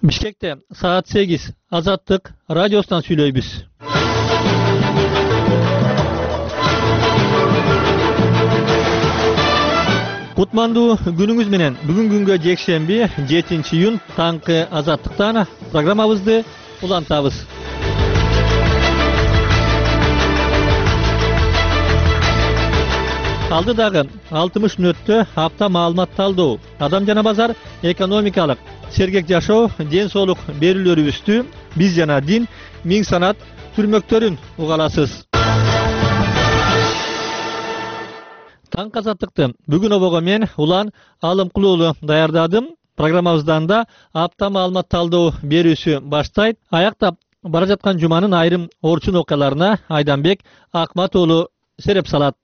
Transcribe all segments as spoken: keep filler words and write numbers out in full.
Bişkek'te saat sekiz Azatlık Radyosu'ndan söyleybiz. Kutmandu gününgüz menen bugün güngө jekşembi жетинчи iyun tankı Azatlık'tan programmabızdı ulantabız. Aldı dağı altmış minuttu hafta malumat taldığı adam jana bazar ekonomikалық Sergek Yaşov den soğuk berilöri üstü biz jana din ming sanat türmöktörün ugalasız. Tank Azatlık'tı bugün oboga men ulan alım kuluğulu dayardadım. Programmabızdan da hafta malumat taldığı berүүsü baştayt. Ayaktap bara жаткан jumanın ayrım orçun okalarına Aydanbek Akmatoğlu serep salat.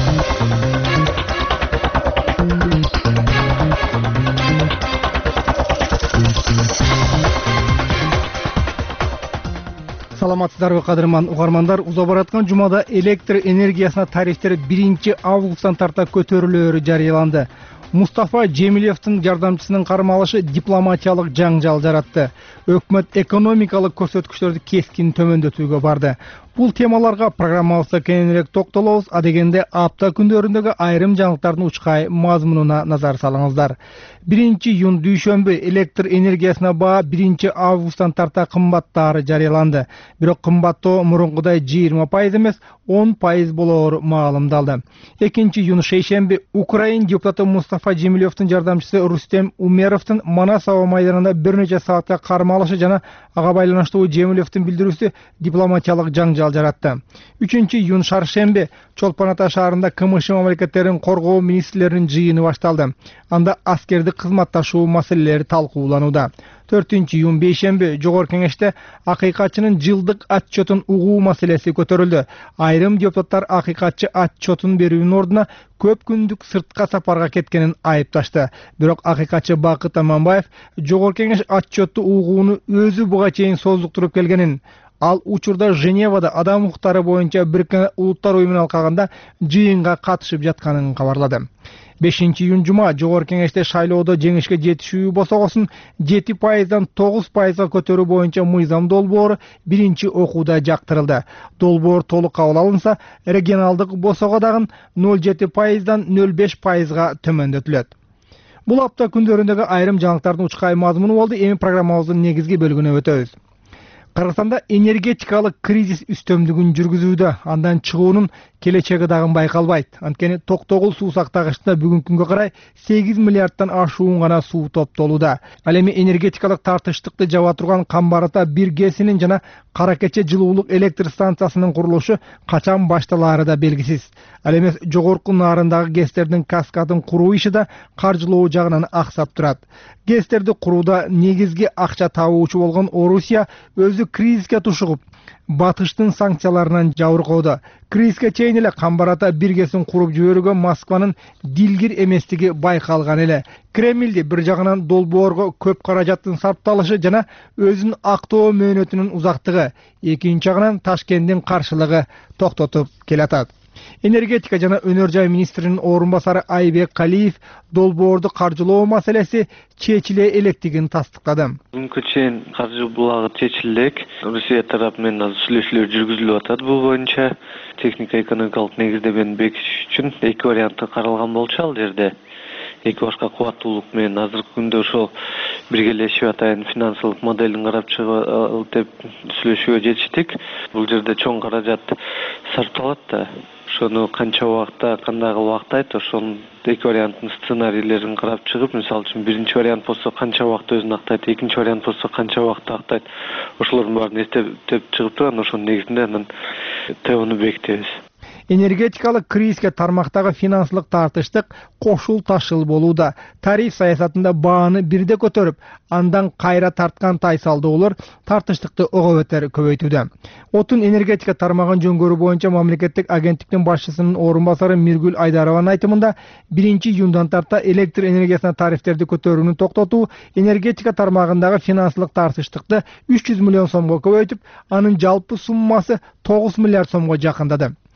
Саламатсыздарбы кадырман угармандар, уза бараткан жумада электр энергиясына тарифтер биринчи августтан тарта көтөрүлөөрү жарыяланды. Мустафа Жемилевдин жардамчысынын кармалышы дипломатиялык жаңжал жаратты. Өкмөт экономикалык көрсөткүчтөрдү кескин төмөндөтүүгө барды. Бул темаларга программабызда кеңирээк токтолобуз. Адегенде апта күндөрүндөгү айрым жаңылыктардын учкай мазмунуна назар салыңыздар. биринчи iyun дүйшөмбү электр энергиясына баа биринчи августтан тарта кымбаттаары жарыяланды. Бирок кымбаттоо мурункудай жыйырма пайыз эмес он пайыз болоору маалымдалды. экинчи iyun шейшемби Украин депутаты Мустафа Жемилевдин жардамчысы Рустем Умеровдун Манас аба майданында бир нече саатка кармалышы жана ага байланыштуу Жемилевдин билдирүүсү дипломатиялык жаңжал жаратты. үчүнчү iyun шаршемби Чолпон Ата шаарында КМШ мамлекеттерин коргоо министрлеринин жыйыны башталды. Анда аскердик кызматташуу маселелери талкууланууда. төртүнчү iyun бейшемби Жогорку Кеңеште акыйкатчынын жылдык отчетун угуу маселеси көтөрүлдү. Айрым депутаттар акыйкатчы отчетун берүүнүн ордуна көп күндүк сыртка сапарга кеткенин айыпташты. Бирок акыйкатчы Бакыт Аманбаев Жогорку Кеңеш отчетту угууну өзү буга чейин создуктуруп келгенин, ал учурда Женевада адам укуктары боюнча Бириккен Улуттар уюмуна алкаганда жыйынга катышып жатканын кабарлады. бешинчи iyun жума Жогорку Кеңеште шайлоодо жеңишке жетишүү босогосун жети пайыздан тогуз пайызга көтөрүү боюнча мыйзам долбоору биринчи окууда жактырылды. Долбоор толук кабыл алынса, регионалдык босого дагы ноль жети пайыздан ноль беш пайызга төмөндөтүлөт. Бул апта күндөрүндөгү айрым жаңылыктардын учкай мазмуну болду. Эми программабыздын негизги бөлүгүнө өтөбүз. Кыргызстанда энергетикалык кризис үстөмдүгүн жүргүзүүдө, андан чыгуунун келечеги дагы байкалбайт. Анткени Токтогул суу сактагычында бүгүнкү күнгө карай сегиз миллиардтан ашуун гана суу топтолууда. Ал эми энергетикалык тартыштыкты жаба турган Камбар Ата бир гэсинин жана Кара Кече жылуулук электр станциясынын курулушу качан башталаары да белгисиз. Ал эмес жогорку нарындагы гэстердин каскадын куруу иши да каржылоо жагынан аксап турат. Гэстерди курууда негизги акча табуучу болгон Орусия өзү кризиске тушугуп, батыштын санкцияларынан жабыркоодо. Кризиске чейин эле Камбар Ата бир гэсин куруп жиберүүгө Москванын дилгир эместиги байкалган эле. Кремлди бир жагынан долбоорго көп каражаттын сарпталышы жана өзүнүн актоо мөөнөтүнүн узактыгы, экинчи жагынан Ташкенттин каршылыгы токтотуп келатат. Энергетика жана өнөр жай министринин орун басары Айбек Калиев долбоорду каржылоо маселеси чечиле электигин тастыктады. Бүгүнкү чейин каржы булагы чечиле элек. Русия тарапы менен азыр сүйлөшүүлөр жүргүзүлүп атат. Бул боюнча техника экономикалык негиздемени бекитиш үчүн эки варианты каралган болчу ал жерде. Эки башка кубаттуулук менен азыркы күндө ошол биргелешип атайын финансылык моделин карап чыгып деп сүйлөшүүгө жетиштик. Бул жерде чоң каражат сарпталат да. Ошону канча убакта, кандай убактайт, ошонун эки варианттын сценарийлерин карап чыгып, мисалы үчүн биринчи вариант болсо канча убакта өзүн актайт, экинчи вариант болсо канча убакта актайт. Ошолордун баарын эстеп чыгып турган, ошонун негизинде анан тебону бекитебиз. Энергетикалык кризиске тармактагы финансылык тартыштык кошул ташыл болууда. Тариф саясатында бааны бирде көтөрүп, андан кайра тарткан тайсалдоолор тартыштыкты ого бетер көбөйтүүдө. Отун энергетика тармагын жөнгөрүү боюнча мамлекеттик агенттиктин башчысынын орун басары Миргүл Айдарованын айтымында биринчи iyunдан тарта электр энергиясына тарифтерди көтөрүүнү токтотуу энергетика тармагындагы финансылык тартыштыкты үч жүз миллион сомго көбөйтүп, анын жалпы суммасы тогуз миллиард сомго жакындады.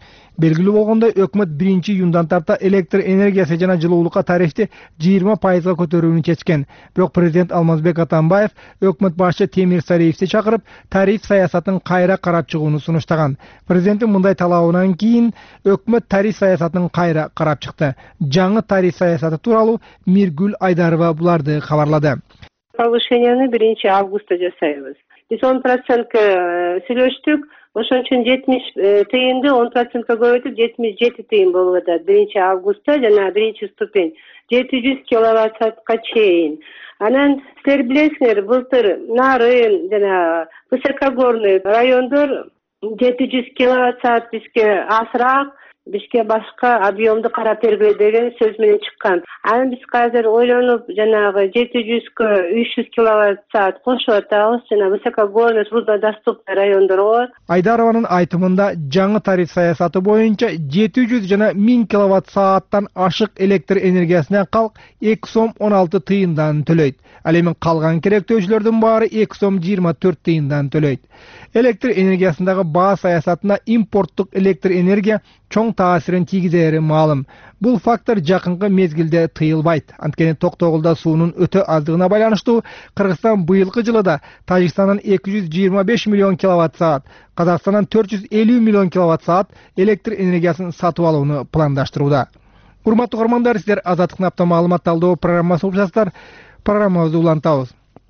Белгилүү болгондой, өкмөт биринчи июндан тарта электр энергиясы жана жылуулукка тарифти жыйырма пайызга көтөрүүнү чечкен. Бирок президент Алмазбек Атамбаев өкмөт башчы Темир Сариевди чакырып, тариф саясатын кайра карап чыгууну сунуштаган. Президенттин мындай талабынан кийин өкмөт тариф саясатын кайра карап чыкты. Жаңы тариф саясаты тууралуу Миргүл Айдарова буларды кабарлады. Повышенияны биринчи августта жасайбыз. Биз он процентке сүйлөштүк. Ошон үчүн жетимиш тыйынды он процентке көбөйтүп жетимиш жети тыйын болуп атат биринчи августта жана биринчи ступень жети жүз киловатт саатка чейин. Анан силер билесиңер, былтыр Нарын жана Высокогорный райондор жети жүз киловатт саат бизге асыраак, бизге башка объемду карап бергиле деген сөз менен чыккан. Анан биз азыр ойлонуп жанагы жети жүзгө үч жүз киловатт саат кошуп атабыз жана Высокогорный труднодоступный райондорго. Айдарованын айтымында жаңы тариф саясаты боюнча жети жүз жана миң киловатт сааттан ашык электр энергиясына калк эки сом он алты тыйындан төлөйт. Ал эми калган керектөөчүлөрдүн баары эки сом жыйырма төрт тыйындан төлөйт. Электр энергиясындагы баа саясатына импорттук электр энергия чоң таасирин тийгизери маалым. Бул фактор жакынкы мезгилде тыйылбайт. Анткени Токтогулда суунун өтө аздыгына байланыштуу Кыргызстан быйылкы жылы да Тажикстандан эки жүз жыйырма беш миллион киловатт саат, Казакстандан төрт жүз элүү миллион киловатт саат электр энергиясын сатып алууну пландаштырууда. Урматтуу көрөрмандар, сиздер Азаттыктын апта маалымат талдоо программасын угуп жатасыздар. Программабызды улантабыз.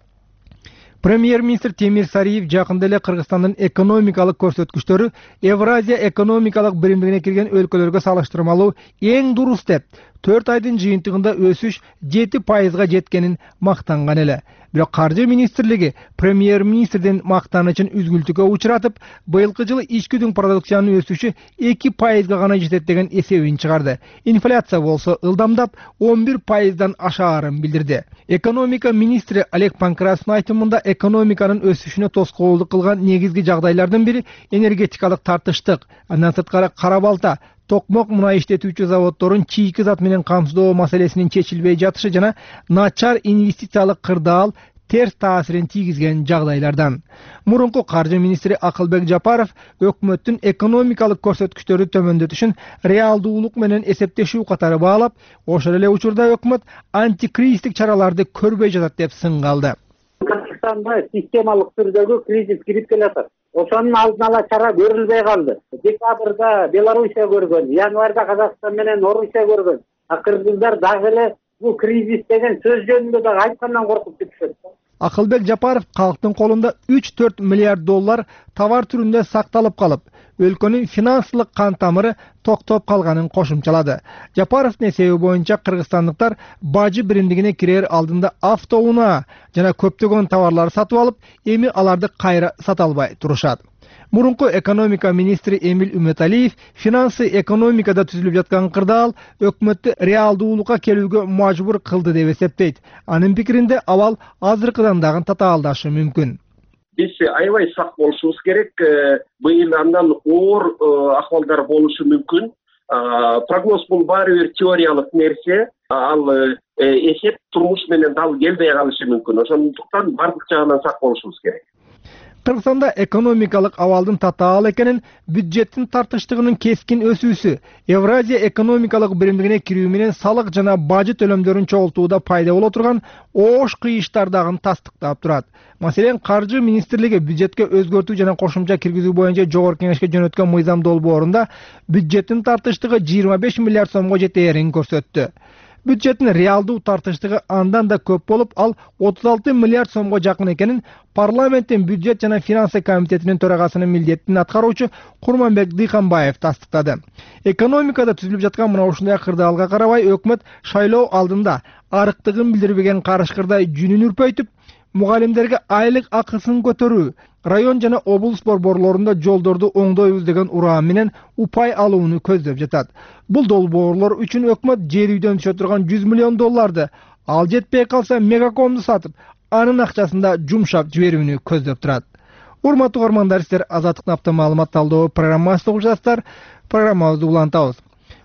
Премьер-министр Темир Сариев жакында эле Кыргызстандын экономикалык көрсөткүчтөрү Евразия экономикалык биримдигине кирген өлкөлөргө салыштырмалуу эң дурус деп, төрт айдын жыйынтыгында өсүш жети пайызга жеткенин мактанган эле. Бирок Каржы министрлиги премьер-министрдин мактанычын үзгүлтүккө учуратып, быйылкы жылы ичкүдүн продукциянын өсүшү эки пайызга гана жетет деген эсебин чыгарды. Инфляция болсо ылдамдап он бир пайыздан ашаарын билдирди. Экономика министри Олег Панкратовдун айтымында экономиканын өсүшүнө тоскоолдук кылган негизги жагдайлардын бири энергетикалык тартыштык, андан сырткары кара балта, токмок мунай иштетүүчү заводдордун чийки зат менен камсыздоо маселесинин чечилбей жатышы жана начар инвестициялык кырдаал терс таасирин тийгизген жагдайлардан. Мурунку каржы министри Акылбек Жапаров өкмөттүн экономикалык көрсөткүчтөрү төмөндөтүшүн реалдуулук менен эсептешүү катары баалап, ошол эле учурда өкмөт антикризистик чараларды көрбөй жатат деп сынга алды. Кыргызстанда системалык түрдөгү кризис кирип келатат. Ошонун алдын ала чара көрүлбөй калды. Декабрда Белоруссия көргөн, январда Казакстан менен Орусия көргөн. А кыргыздар дагы эле бул кризис деген сөз жөнүндө дагы айткандан коркуп кетишет. Акылбек Жапаров калктын колунда үч төрт миллиард доллар товар түрүндө сакталып калып, өлкөнүн финансылык кан тамыры токтоп калганын кошумчалады. Жапаровдун эсеби боюнча кыргызстандыктар бажы биримдигине кирер алдында автоунаа жана көптөгөн товарлар сатып алып, эми аларды кайра сата албай турушат. Мурунку экономика министри Эмил Үмөталиев финансы экономикада түзүлүп жаткан кырдаал өкмөттү реалдуулукка келүүгө мажбур кылды деп эсептейт. Анын пикиринде абал азыркыдан дагы татаалдашы мүмкүн. Биз аябай сак болушубуз керек. Быйыл андан оор акыбалдар болушу мүмкүн. Прогноз бул баары бир теориялык нерсе. Ал эсеп турмуш менен дал келбей калышы мүмкүн. Ошондуктан бардык жагынан сак болушубуз керек. Кыргызстанда экономикалык абалдын татаал экенин, бюджеттин тартыштыгынын кескин өсүүсү, Евразия экономикалык биримдигине кирүү менен салык жана бажы төлөмдөрүн чогултууда пайда боло турган оош кыйыштар дагы тастыктап турат. Маселен, Каржы министрлиги бюджетке өзгөртүү жана кошумча киргизүү боюнча жогорку кеңешке жөнөткөн мыйзам долбоорунда бюджеттин тартыштыгы жыйырма беш миллиард сомго жетээрин көрсөттү. Бюджеттин реалдуу тартыштыгы андан да көп болуп, ал отуз алты миллиард сомго жакын экенин парламенттин бюджет жана финансы комитетинин төрагасынын милдетин аткаруучу Курманбек Дыйканбаев тастыктады. Экономикада түзүлүп жаткан мына ушундай кырдаалга карабай, өкмөт шайлоо алдында арыктыгын билдирбеген карышкырдай жүнүн үрпөйтүп, мугалимдерге айлык акысын көтөрүү, район жана облус борборлорунда жолдорду оңдойбуз деген ураан менен упай алууну көздөп жатат. Бул долбоорлор үчүн өкмөт жер үйдөн түшө турган жүз миллион долларды, ал жетпей калса мегакомду сатып, анын акчасында жумшап жиберүүнү көздөп турат. Урматтуу көрөрмандар, сиздер Азаттыктын апта маалымат талдоо программасын угуп жатасыздар. Программабызды улантабыз.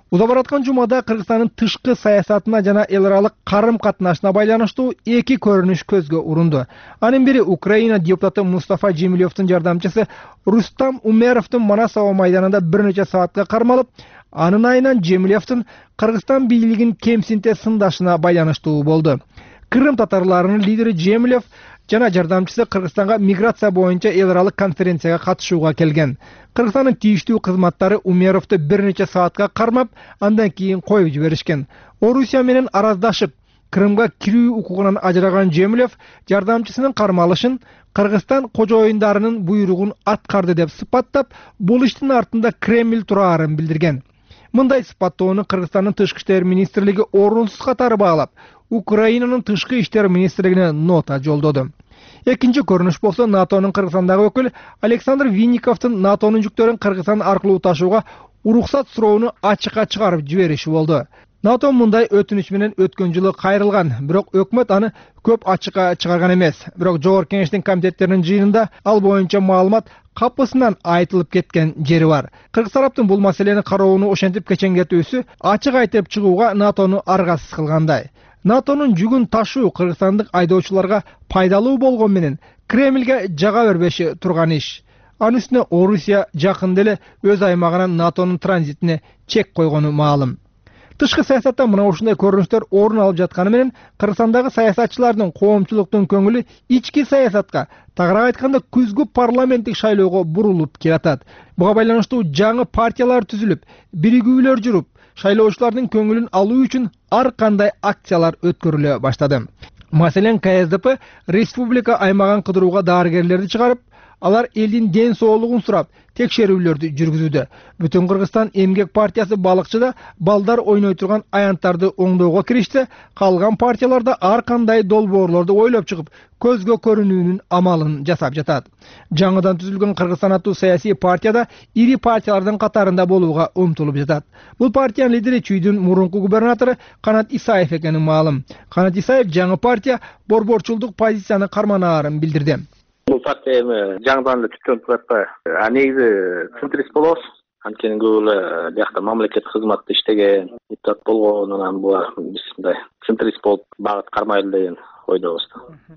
Уза бараткан жумада Кыргызстандын тышкы саясатына жана эл аралык карым катнашына байланыштуу эки көрүнүш көзгө урунду. Анын бири Украина депутаты Мустафа Жемилевдин жардамчысы Рустам Умеровдун Манасова майданында бир нече саатка кармалып, анын айынан Жемилевдин Кыргызстан бийлигин кемсинте сындашына байланыштуу болду. Кырым татарларынын лидери Жемилев жана жардамчысы Кыргызстанга миграция боюнча эл аралык конференцияга катышууга келген. Кыргызстандын тийиштүү кызматтары Умеровду бир нече саатка кармап, андан кийин коюп жиберишкен. Орусия менен араздашып, Крымга кирүү укугунан ажыраган Жемилев жардамчысынын кармалышын Кыргызстан кожоюндарынын буйругун аткарды деп сыпаттап, бул иштин артында Кремль турарын билдирген. Мындай сыпаттоону Кыргызстандын тышкы иштер министрлиги орунсуз катары баалап, Украинанын тышкы иштер министрлигине нота жолдоду. Экинчи көрүнүш болсо НАТОнун Кыргызстандагы өкүлү Александр Винниковдун НАТОнун жүктөрүн Кыргызстан аркылуу ташууга уруксат суроону ачыкка чыгарып жибериши болду. НАТО мындай өтүнүч менен өткөн жылы кайрылган, бирок өкмөт аны көп ачыкка чыгарган эмес. Бирок Жогорку Кеңештин комитеттеринин жыйынында ал боюнча маалымат капысынан айтылып кеткен жери бар. Кыргыз тараптын бул маселени кароону ошентип кечеңдетүүсү ачык айтып чыгууга НАТОну аргасыз кылгандай. НАТОнун жүгүн ташуу кыргызстандык айдоочуларга пайдалуу болгон менен Кремльге жага бербеши турган иш. Анын үстүнө Орусия жакында эле өз аймагынан НАТОнун транзитине чек койгону маалым. Тышкы саясатта мына ушундай көрүнүштөр орун алып жатканы менен Кыргызстандагы саясатчылардын коомчулуктун көңүлү ички саясатка, тагыраак айтканда күзгү парламенттик шайлоого бурулуп келатат. Буга байланыштуу жаңы партиялар түзүлүп, биригүүлөр жүрүп, шайлоочулардын көңүлүн алуу үчүн ар кандай акциялар өткөрүлө баштады. Маселен, Ка Эс Д П республика аймагын кыдырууга дарыгерлерди чыгарып, алар элдин ден соолугун сурап, текшерүүлөрдү жүргүзүүдө. Бүтүн Кыргызстан эмгек партиясы балыкчыда балдар ойной турган аянттарды оңдоого киришсе, калган партияларда ар кандай долбоорлорду ойлоп чыгып, көзгө көрүнүүнүн амалын жасап жатат. Жаңыдан түзүлгөн Кыргызстан аттуу саясий партияда ири партиялардын катарында болууга умтулуп жатат. Бул партиянын лидери Чүйдүн мурунку губернатору Канат Исаев экени маалым. Канат Исаев жаңы партия борборчулдук позицияны карманаарын билдирди. Бул партия эми жаңыдан эле түптөн турат. А негизи центрист болобуз. Анткени көп эле биякта мамлекет кызматта иштеген, депутат болгон, анан булар биз мындай центрист болуп багыт кармайлы деген ойдобуз.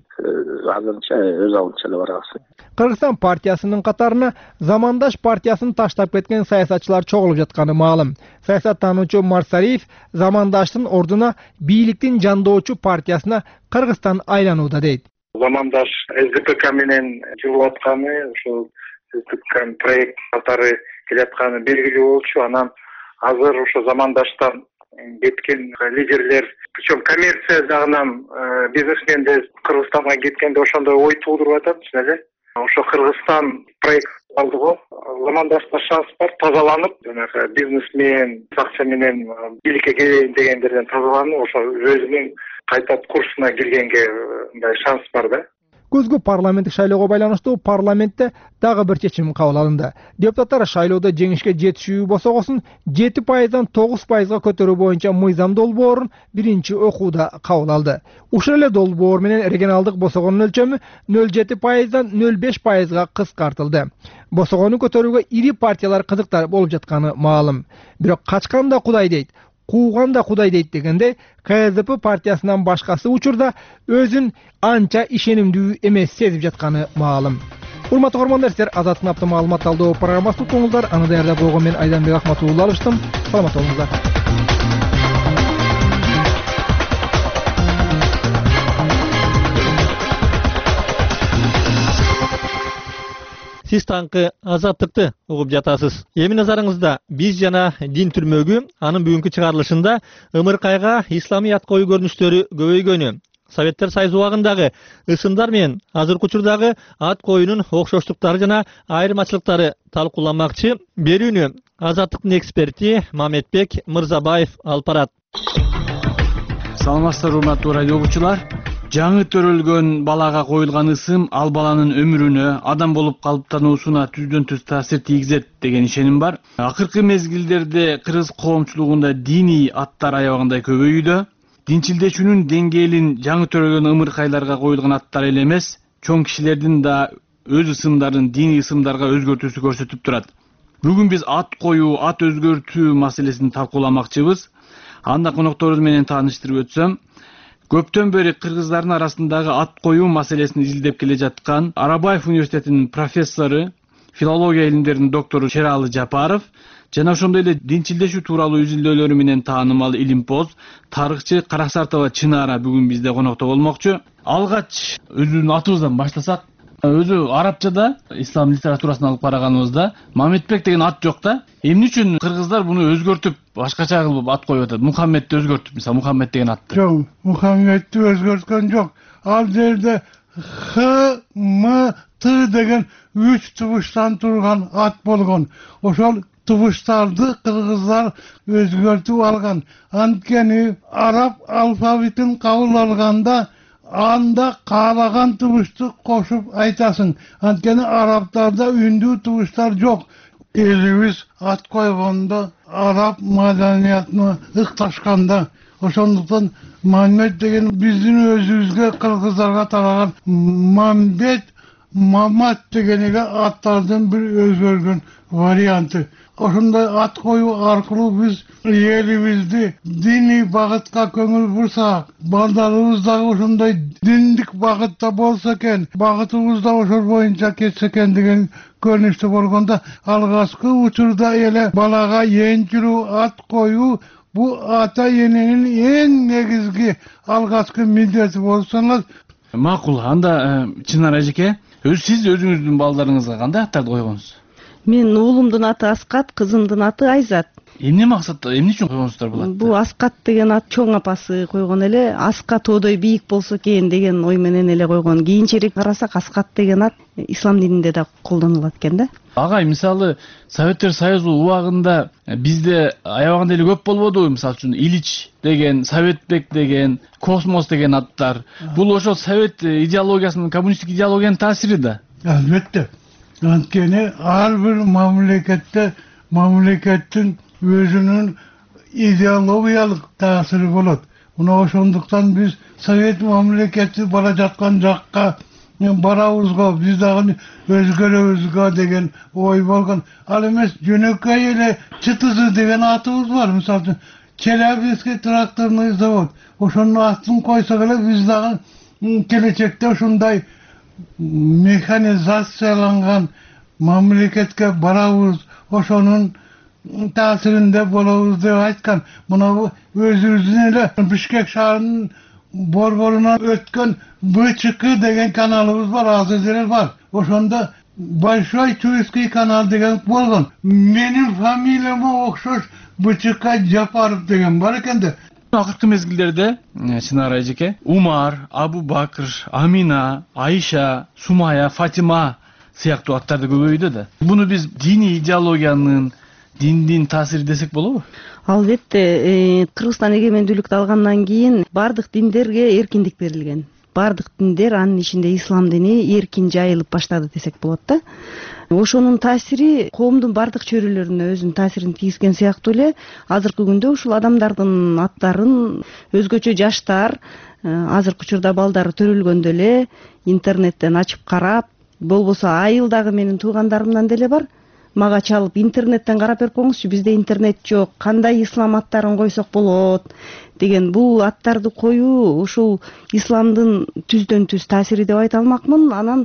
Азырынча өз алдынча эле барабыз. Кыргызстан партиясынын катарына замандаш партиясын таштап кеткен саясатчылар чогулуп жатканы маалым. Саясаттануучу Марсалиев замандаштын ордуна бийликтин жандоочу партиясына Кыргызстан айланууда дейт. Замандаш С Д П К менен жүрүп атканы, ушул С Д П К проект катары келатканы белгилүү болчу. Анан азыр ошо замандаштан кеткен лидерлер, причем коммерция жагынан бизнесмендер Кыргызстанга кеткенде ошондой ой туудуруп атат, эле. Ошо Кыргызстан проект алды го. Замандашта шанс бар, тазаланып, жанагы бизнесмен, акча менен бийликке келейин дегендерден тазаланып, ошо өзүнүн кайта курсуна киргенге мындай шанс бар да. Көзгү парламенттик шайлоого байланыштуу парламентте дагы бир чечим кабыл алынды. Депутаттар шайлоодо жеңишке жетишүү босогосун жети пайыздан тогуз пайызга көтөрүү боюнча мыйзам долбоорун биринчи окууда кабыл алды. Ушул эле долбоор менен регионалдык босогонун өлчөмү нөл жети пайыздан нөл беш пайызга кыскартылды. Босогону көтөрүүгө ири партиялар кызыктар болуп жатканы маалым. Бирок качкан да Кудай дейт, кууган да Кудай дейт дегенде Ка Эс Д П партиясынан башкасы учурда өзүн анча ишенимдүү эмес сезип жатканы маалым. Урматтуу көрөрмандар, сиздер Азаттык апта маалымат талдоо программасын уктуңуздар. Аны даярдап койгон мен Айданбек Ахматулла алыштым. Саламат болуңуздар. Сиз таңкы Азаттыкты угуп жатасыз. Эми назарыңызда биз жана дин түрмөгү анын бүгүнкү чыгарылышында ымыркайга исламий ат коюу көрүнүштөрү көбөйгөнү, Советтер Союзу убагындагы ысымдар менен азыркы учурдагы ат коюунун окшоштуктары жана айырмачылыктары талкууламакчы. Берүүнү Азаттыктын эксперти Мамедбек Мырзабаев алып барат. Саламатсыздар, урматтуу радио угуучулар. Жаңы төрөлгөн балага коюлган ысым ал баланын өмүрүнө, адам болуп калыптануусуна түздөн түз таасир тийгизет деген ишеним бар. Акыркы мезгилдерде кыргыз коомчулугунда диний аттар аябагандай көбөйүүдө. Динчилдешүүнүн деңгээлин жаңы төрөлгөн ымыркайларга коюлган аттар эле эмес, чоң кишилердин да өз ысымдарын диний ысымдарга өзгөртүүсү көрсөтүп турат. Бүгүн биз ат коюу, ат өзгөртүү маселесин талкууламакчыбыз. Анда конокторубуз менен тааныштырып өтсөм, көптөн бери кыргыздардын арасындагы ат коюу маселесин изилдеп келе жаткан Арабаев университетинин профессору, филология илимдеринин доктору Шералы Жапаров жана ошондой эле динчилдешүү тууралуу изилдөөлөрү менен таанымал илимпоз, тарыхчы Караксартова Чынара бүгүн бизде конокто болмокчу. Алгач өзүбүздүн атыбыздан баштасак, өзү арабчада ислам литературасын алып караганыбызда Мамедбек деген ат жок да. Эмне үчүн кыргыздар буну өзгөртүп, башкача кылып ат коюп атат? Мухаммедти өзгөртүп, мисалы Мухаммед деген атты. Жок, Мухаммедти өзгөрткөн жок. Ал жерде Х, М, Т деген үч тубуштан турган ат болгон. Ошол тубуштарды кыргыздар өзгөртүп алган. Анткени араб алфавитин кабыл алганда анда каалаган тубушту кошуп айтасың. Анткени арабтарда үндүү тубуштар жок. Элибиз ат койгондо араб маданиятына ыкташканда, ошондуктан Мамбет деген биздин өзүбүзгө кыргыздарга тараган Мамбет, Мамат деген эле аттардын бир өзгөргөн варианты. Ошондой ат коюу аркылуу биз элибизди диний багытка көңүл бурсак, балдарыбыз дагы ошондой диндик багытта болсо экен, багытыбыз да ошол боюнча кетсе экен деген көрүнүштө болгондо, алгачкы учурда эле балага энчилүү ат коюу бу ата эненин эң негизги алгачкы милдети болуп саналат. Макул, анда Чынар эжеке, өз сиз өзүңүздүн балдарыңызга кандай аттарды койгонсуз? Мен уулумдун аты Аскат, кызымдын аты Айзат. Эмне максатта, эмне үчүн койгонсуздар бул атты? Бул Аскат деген ат чоң апасы койгон эле, Аска тоодой бийик болсо экен деген ой менен эле койгон. Кийинчерээк карасак Аскат деген ат ислам дининде да колдонулат экен да. Агай, мисалы Советтер Союзу убагында бизде аябаганда эле көп болбодубу? Мисалы үчүн Ильич деген, Советбек деген, Космос деген аттар. Бул ошол совет идеологиясынын, коммунисттик идеологиянын таасири да. Албетте. Анткени ар бир мамлекетте мамлекеттин өзүнүн идеологиялык таасири болот. Мына ошондуктан биз совет мамлекети бара жаткан жакка барабызго, биз дагы өзгөрөбүзгө деген ой болгон. Ал эмес жөнөкөй эле ЧТЗ деген атыбыз бар. Мисалы Челябинский тракторный завод. Ошонун атын койсок эле биз дагы келечекте ушундай механизацияланган мамлекетке барабыз, ошонун таасиринде болобуз деп айткан. Мына өзүбүздүн эле Бишкек шаарынын борборунан өткөн БЧК деген каналыбыз бар, азыр деле бар. Ошондо Большой Чуйский канал деген болгон. Менин фамилияма окшош БЧК Жапаров деген бар экен да. Акыркы мезгилдерде Чынар эжеке, Умар, Абу Бакыр, Амина, Айша, Сумая, Фатима сыяктуу аттарды көбөйдү да. Буну биз диний идеологиянын, диндин таасири десек болобу? Албетте, Кыргызстан эгемендүүлүктү алгандан кийин бардык диндерге эркиндик берилген. Бардык диндер, анын ичинде ислам дини эркин жайылып баштады десек болот да. Ошонун таасири коомдун бардык чөйрөлөрүнө өзүнүн таасирин тийгизген сыяктуу эле азыркы күндө ушул адамдардын аттарын өзгөчө жаштар, азыркы учурда балдары төрөлгөндө эле интернеттен ачып карап, болбосо айыл дагы менин туугандарымдан деле бар. Мага чалып интернеттен карап берип коюңузчу, бизде интернет жок, кандай ислам аттарын койсок болот деген. Бул аттарды коюу ушул исламдын түздөн түз таасири деп айта алмакмын. Анан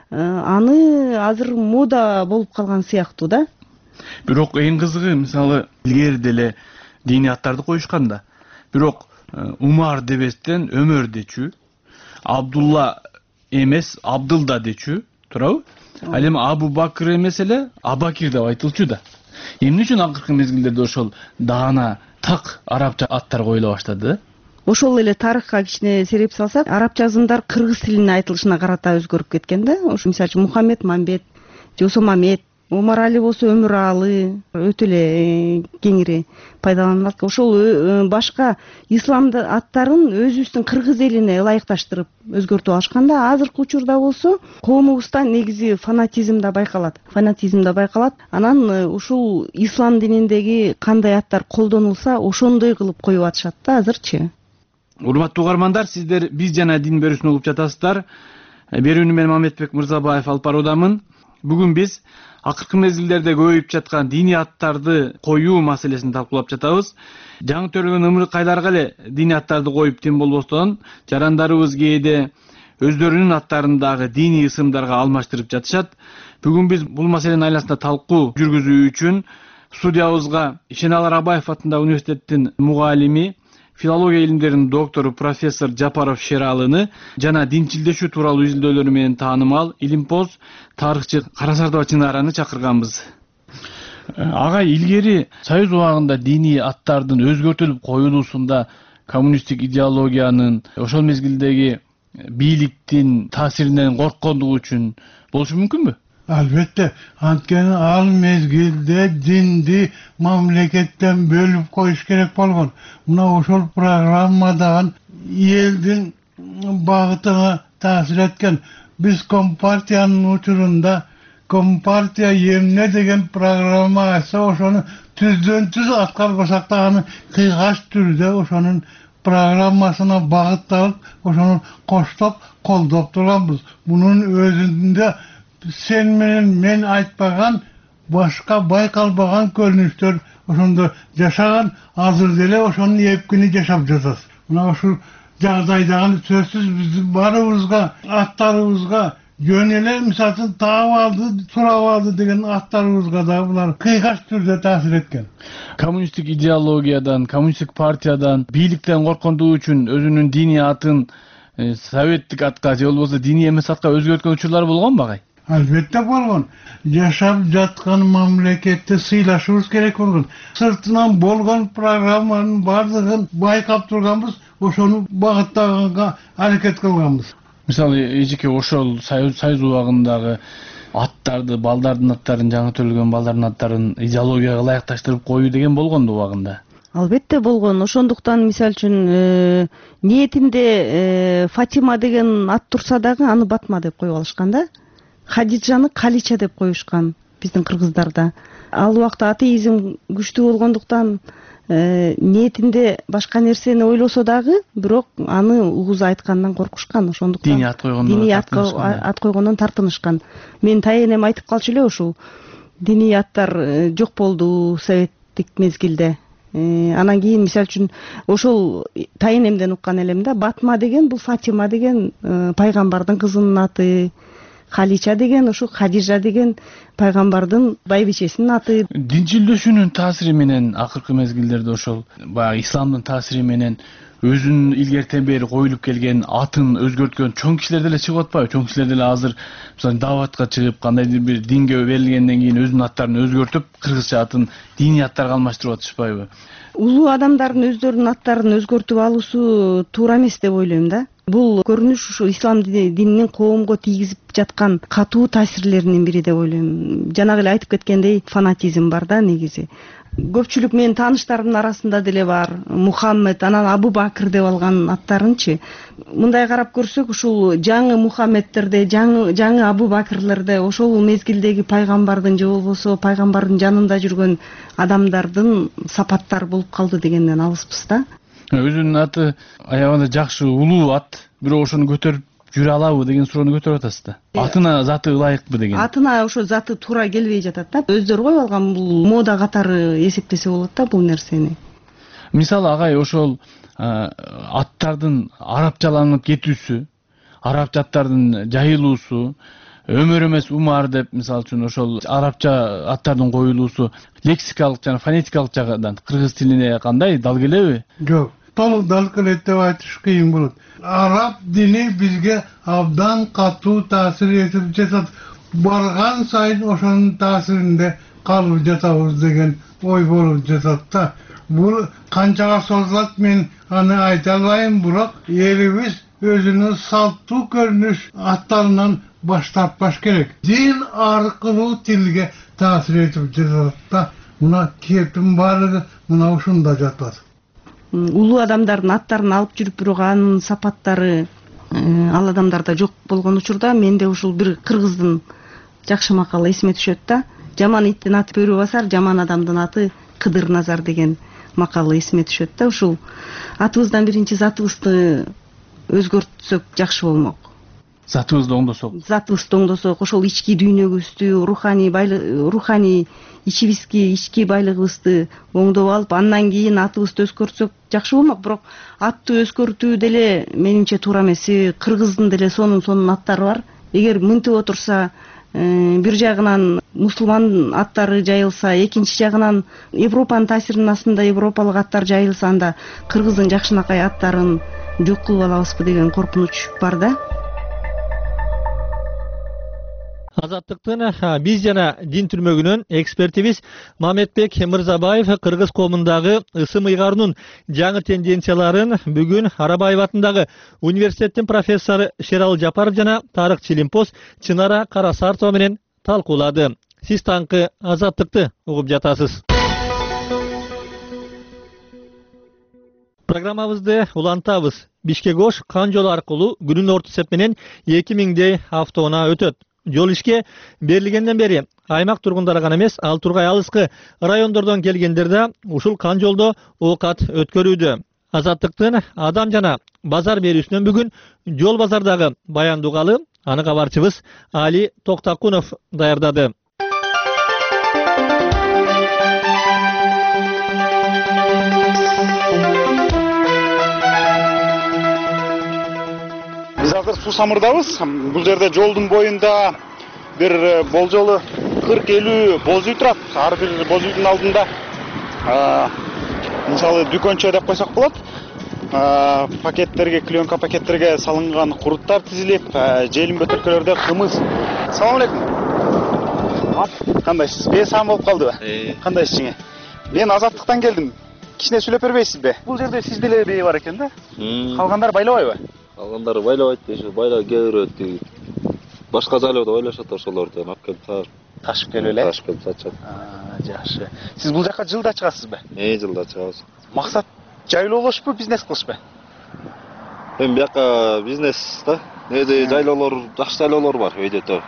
аны азыр мода болуп калган сыяктуу да. Бирок эң кызыгы, мисалы илгери деле диний аттарды коюшкан да. Бирок Умар дебестен Өмөр дечү, Абдулла эмес Абдылда дечү, туурабы? Ал эми Абу Бакыр эмес эле Абакир деп айтылчу да. Эмне үчүн акыркы мезгилдерде ошол даана так арабча аттар коюла баштады? Ошол эле тарыхка кичине сереп салсак, арабча азымдар кыргыз тилине айтылышына карата өзгөрүп кеткен да. Ошо мисалы үчүн Мухаммед Мамбет, Жосо Мамет, Умар Али болсо Өмүр Алы өтө эле кеңири пайдаланылат. Ошол башка исламды аттарын өзүбүздүн кыргыз элине ылайыкташтырып өзгөртүп алышкан да. Азыркы учурда болсо коомубузда негизи фанатизм да байкалат. Фанатизм да байкалат. Анан ушул ислам дининдеги кандай аттар колдонулса, ошондой кылып коюп атышат да азырчы. Урматтуу угармандар, сиздер биз жана дин берүүсүн угуп жатасыздар. Берүүнү мен Мамедбек Мырзабаев алып баруудамын. Бүгүн биз акыркы мезгилдерде көбөйүп жаткан диний аттарды коюу маселесин талкуулап жатабыз. Жаңы төрөлгөн ымыркайларга эле диний аттарды коюп тим болбостон, жарандарыбыз кээде өздөрүнүн аттарын дагы диний ысымдарга алмаштырып жатышат. Бүгүн биз бул маселенин айласында талкуу жүргүзүү үчүн студиябызга Ишеналар Абаев атындагы университеттин мугалими, филология илимдеринин доктору профессор Жапаров Шералыны жана динчилдешүү тууралуу изилдөөлөрү менен таанымал илимпоз тарыхчы Карасардова Чынараны чакырганбыз. Агай, илгери Союз убагында диний аттардын өзгөртүлүп коюлуусунда коммунисттик идеологиянын, ошол мезгилдеги бийликтин таасиринен корккондугу үчүн болушу мүмкүнбү? Albatta, antkeni al mezgilde dindi mamleketten bölüp koyuş gerek bolgon. Muna ошол programmadan eldin bağıtına tasir etken. Biz Kompartiyanın uçurunda Kompartiya yemne degen programma açsa oşonu tüzdön tüz atkar koşaktağını kıygaç türde oşonun programmasına bağıtlanıp oşonu koştop koldop durganbız. Bunun özünde sen menen men aytpagan başka baykalbagan görünüştөр oşonda yaşagan azır dele oşonun epkini yaşap жатат. Muna şu jagdaydagы sözsüz bizim barыбызга, atlarыбызга yöneler misalın taap aldı, turap aldı degen atlarыбызга da bular kıygaç türde tasir etken. Kommunistik ideologiyadan, kommunistik partiyadan, biyilikten korkkonduğu üçün özünün dini atın e, sovetlik atka же болбосо dini emes atka özgörtkөн учурлар болгон багай? Albatta bolgon. Yaşap жаткан mamlekette sıylaşыбыз керек болгон. Sırtынан bolgon programmanın bardığın baykap turganbız, oşonu багыттаганга аракет кылганбыз. Мисалы, эжеке ошол Союз Союз убагындагы аттарды, балдардын аттарын, жаңы төрөлгөн балдардын аттарын идеологияга ылайыкташтырып коюу деген болгонду убагында. Албетте болгон. Ошондуктан мисалы үчүн ниетинде Фатима деген ат турса дагы аны Батма деп коюп алышкан да. Хадиджаны Калича деп коюшкан биздин кыргыздарда. Ал убакта атеизм күчтүү болгондуктан ниетинде башка нерсени ойлосо дагы, бирок аны угуз айткандан коркушкан. Ошондуктан Дини ат койгондон диний ат койгондон тартынышкан. Мен тайенем айтып калчу эле ушул. Диний аттар жок болду советтик мезгилде. Анан кийин мисалы үчүн ошол тайенемден уккан элем да, Батма деген бул Фатима деген пайгамбардын кызынын аты, Калича деген ушу Хадижа деген пайгамбардын байбичесинин аты. Динчилдешүүнүн таасири менен акыркы мезгилдерде ошол баягы исламдын таасири менен өзүнүн илгертен бери коюлуп келген атын өзгөрткөн чоң кишилер деле чыгып атпайбы? Чоң кишилер деле азыр мисалы дааватка чыгып, кандайдыр бир динге берилгенден кийин өзүнүн аттарын өзгөртүп, кыргызча атын диний аттарга алмаштырып атышпайбы? Улуу адамдардын өздөрүнүн аттарын өзгөртүп алуусу туура эмес деп ойлойм да. Бул көрүнүш ушу ислам дининин коомго тийгизип жаткан катуу таасирлеринин бири деп ойлойм. Жанагы эле айтып кеткендей фанатизм бар да негизи. Көпчүлүк менин тааныштарымдын арасында деле бар. Мухаммед, анан Абу Бакыр деп алган аттарынчы. Мындай карап көрсөк, ушул жаңы Мухаммедтерде, жаңы жаңы Абу Бакырлерде ошол мезгилдеги пайгамбардын же болбосо пайгамбардын жанында жүргөн адамдардын сапаттары болуп калды дегенден алыспыз да. Өзүнүн аты аябында жакшы, улуу ат, бирок ошону көтөрүп жүрө алабы деген суроону көтөрүп атасыз да. Атына заты ылайыкпы деген. Атына ошо заты туура келбей жатат да. Өздөрү коюп алган бул мода катары эсептесе болот да бул нерсени. Мисалы агай, ошол аттардын арабчаланып кетүүсү, арабча аттардын жайылуусу, Өмөр эмес Умар деп мисалы үчүн ошол арабча аттардын коюлуусу лексикалык жана фонетикалык жагынан кыргыз тилине кандай дал келеби? Жок. Толук дал келет деп айтыш кыйын болот. Араб дини бизге абдан катуу таасир этип жатат. Барган сайын ошонун таасиринде калып жатабыз деген ой болуп жатат да. Бул канчага созулат мен аны айта албайм, бирок элибиз өзүнүн салттуу көрүнүш аттарынан баш тартпаш керек. Дин аркылуу тилге таасир этип жатат да. Мына кептин баардыгы мына ушунда жатат. Улуу адамдардын аттарын алып жүрүп бирок анын сапаттары ал адамдарда жок болгон учурда менде ушул бир кыргыздын жакшы макалы эсиме түшөт да. Жаман иттин аты бөрү басар, жаман адамдын аты Кыдыр Назар деген макалы эсиме түшөт да. Ушул атыбыздан биринчи затыбызды өзгөртсөк жакшы болмок. затыбызды оңдосок затыбызды оңдосок, ошол ички дүйнөгүбүздү, руханий байлык, руханий ичибизги, ички байлыгыбызды оңдоп алып, андан кийин атыбызды өзгөртсөк жакшы болмок. Бирок атты өзгөртүү деле менимче туура эмес. Кыргыздын деле сонун сонун аттары бар. Эгер мынтип отурса, бир жагынан мусулман аттары жайылса, экинчи жагынан Европанын таасиринин астында европалык аттар жайылса, анда кыргыздын жакшынакай аттарын жок кылып алабызбы деген коркунуч бар да. Азаттыктын биз жана дин түрмөгүнөн экспертибиз Мамедбек Мырзабаев кыргыз коомундагы ысым ыйгаруунун жаңы тенденцияларын бүгүн Арабаев атындагы университеттин профессору Шералы Жапаров жана тарыхчы илимпоз Чынара Карасартова менен талкуулады. Сиз таңкы Азаттыкты угуп жатасыз. Программабызды улантабыз. Бишкек-Ош кан жолу аркылуу күнүн орто эсеп менен эки миңдей автоунаа өтөт. Жол ишке берилгенден бери аймак тургундары гана эмес, ал тургай алыскы райондордон келгендер да ушул кан жолдо оокат өткөрүүдө. Азаттыктын адам жана базар берүүсүнөн бүгүн жол базардагы баянды угалы аны кабарчыбыз Али Токтакунов даярдады. Биз азыр Суу Самырдабыз. Бул жерде жолдун боюнда бир болжолу кырк элүү боз үй турат. Ар бир боз үйдүн алдында мисалы дүкөнчө деп койсок болот. Пакеттерге, клеенка пакеттерге салынган куруттар тизилип, желим бөтөлкөлөрдө кымыз. Салам алейкум. Кандайсыз? Бесам болуп калдыбы? Кандайсыз жиңе? Мен Азаттыктан келдим. Кичине сүйлөп бербейсизби? Бул жерде сиз деле бээ бар экен да? Калгандар байлабайбы? Калгандар байлабайт деши, байла келип башка жайлоодо байлашат, ошолордон алып келип ташып келип эле. Ташып келип сатышат. Жакшы. Сиз бул жака жылда чыгасызбы? Э, жылда чыгабыз. Максат жайлоолошпу, бизнес кылышпы? Эми бияка бизнес да. Неде жайлоолор, жакшы жайлоолор бар өйдөтө.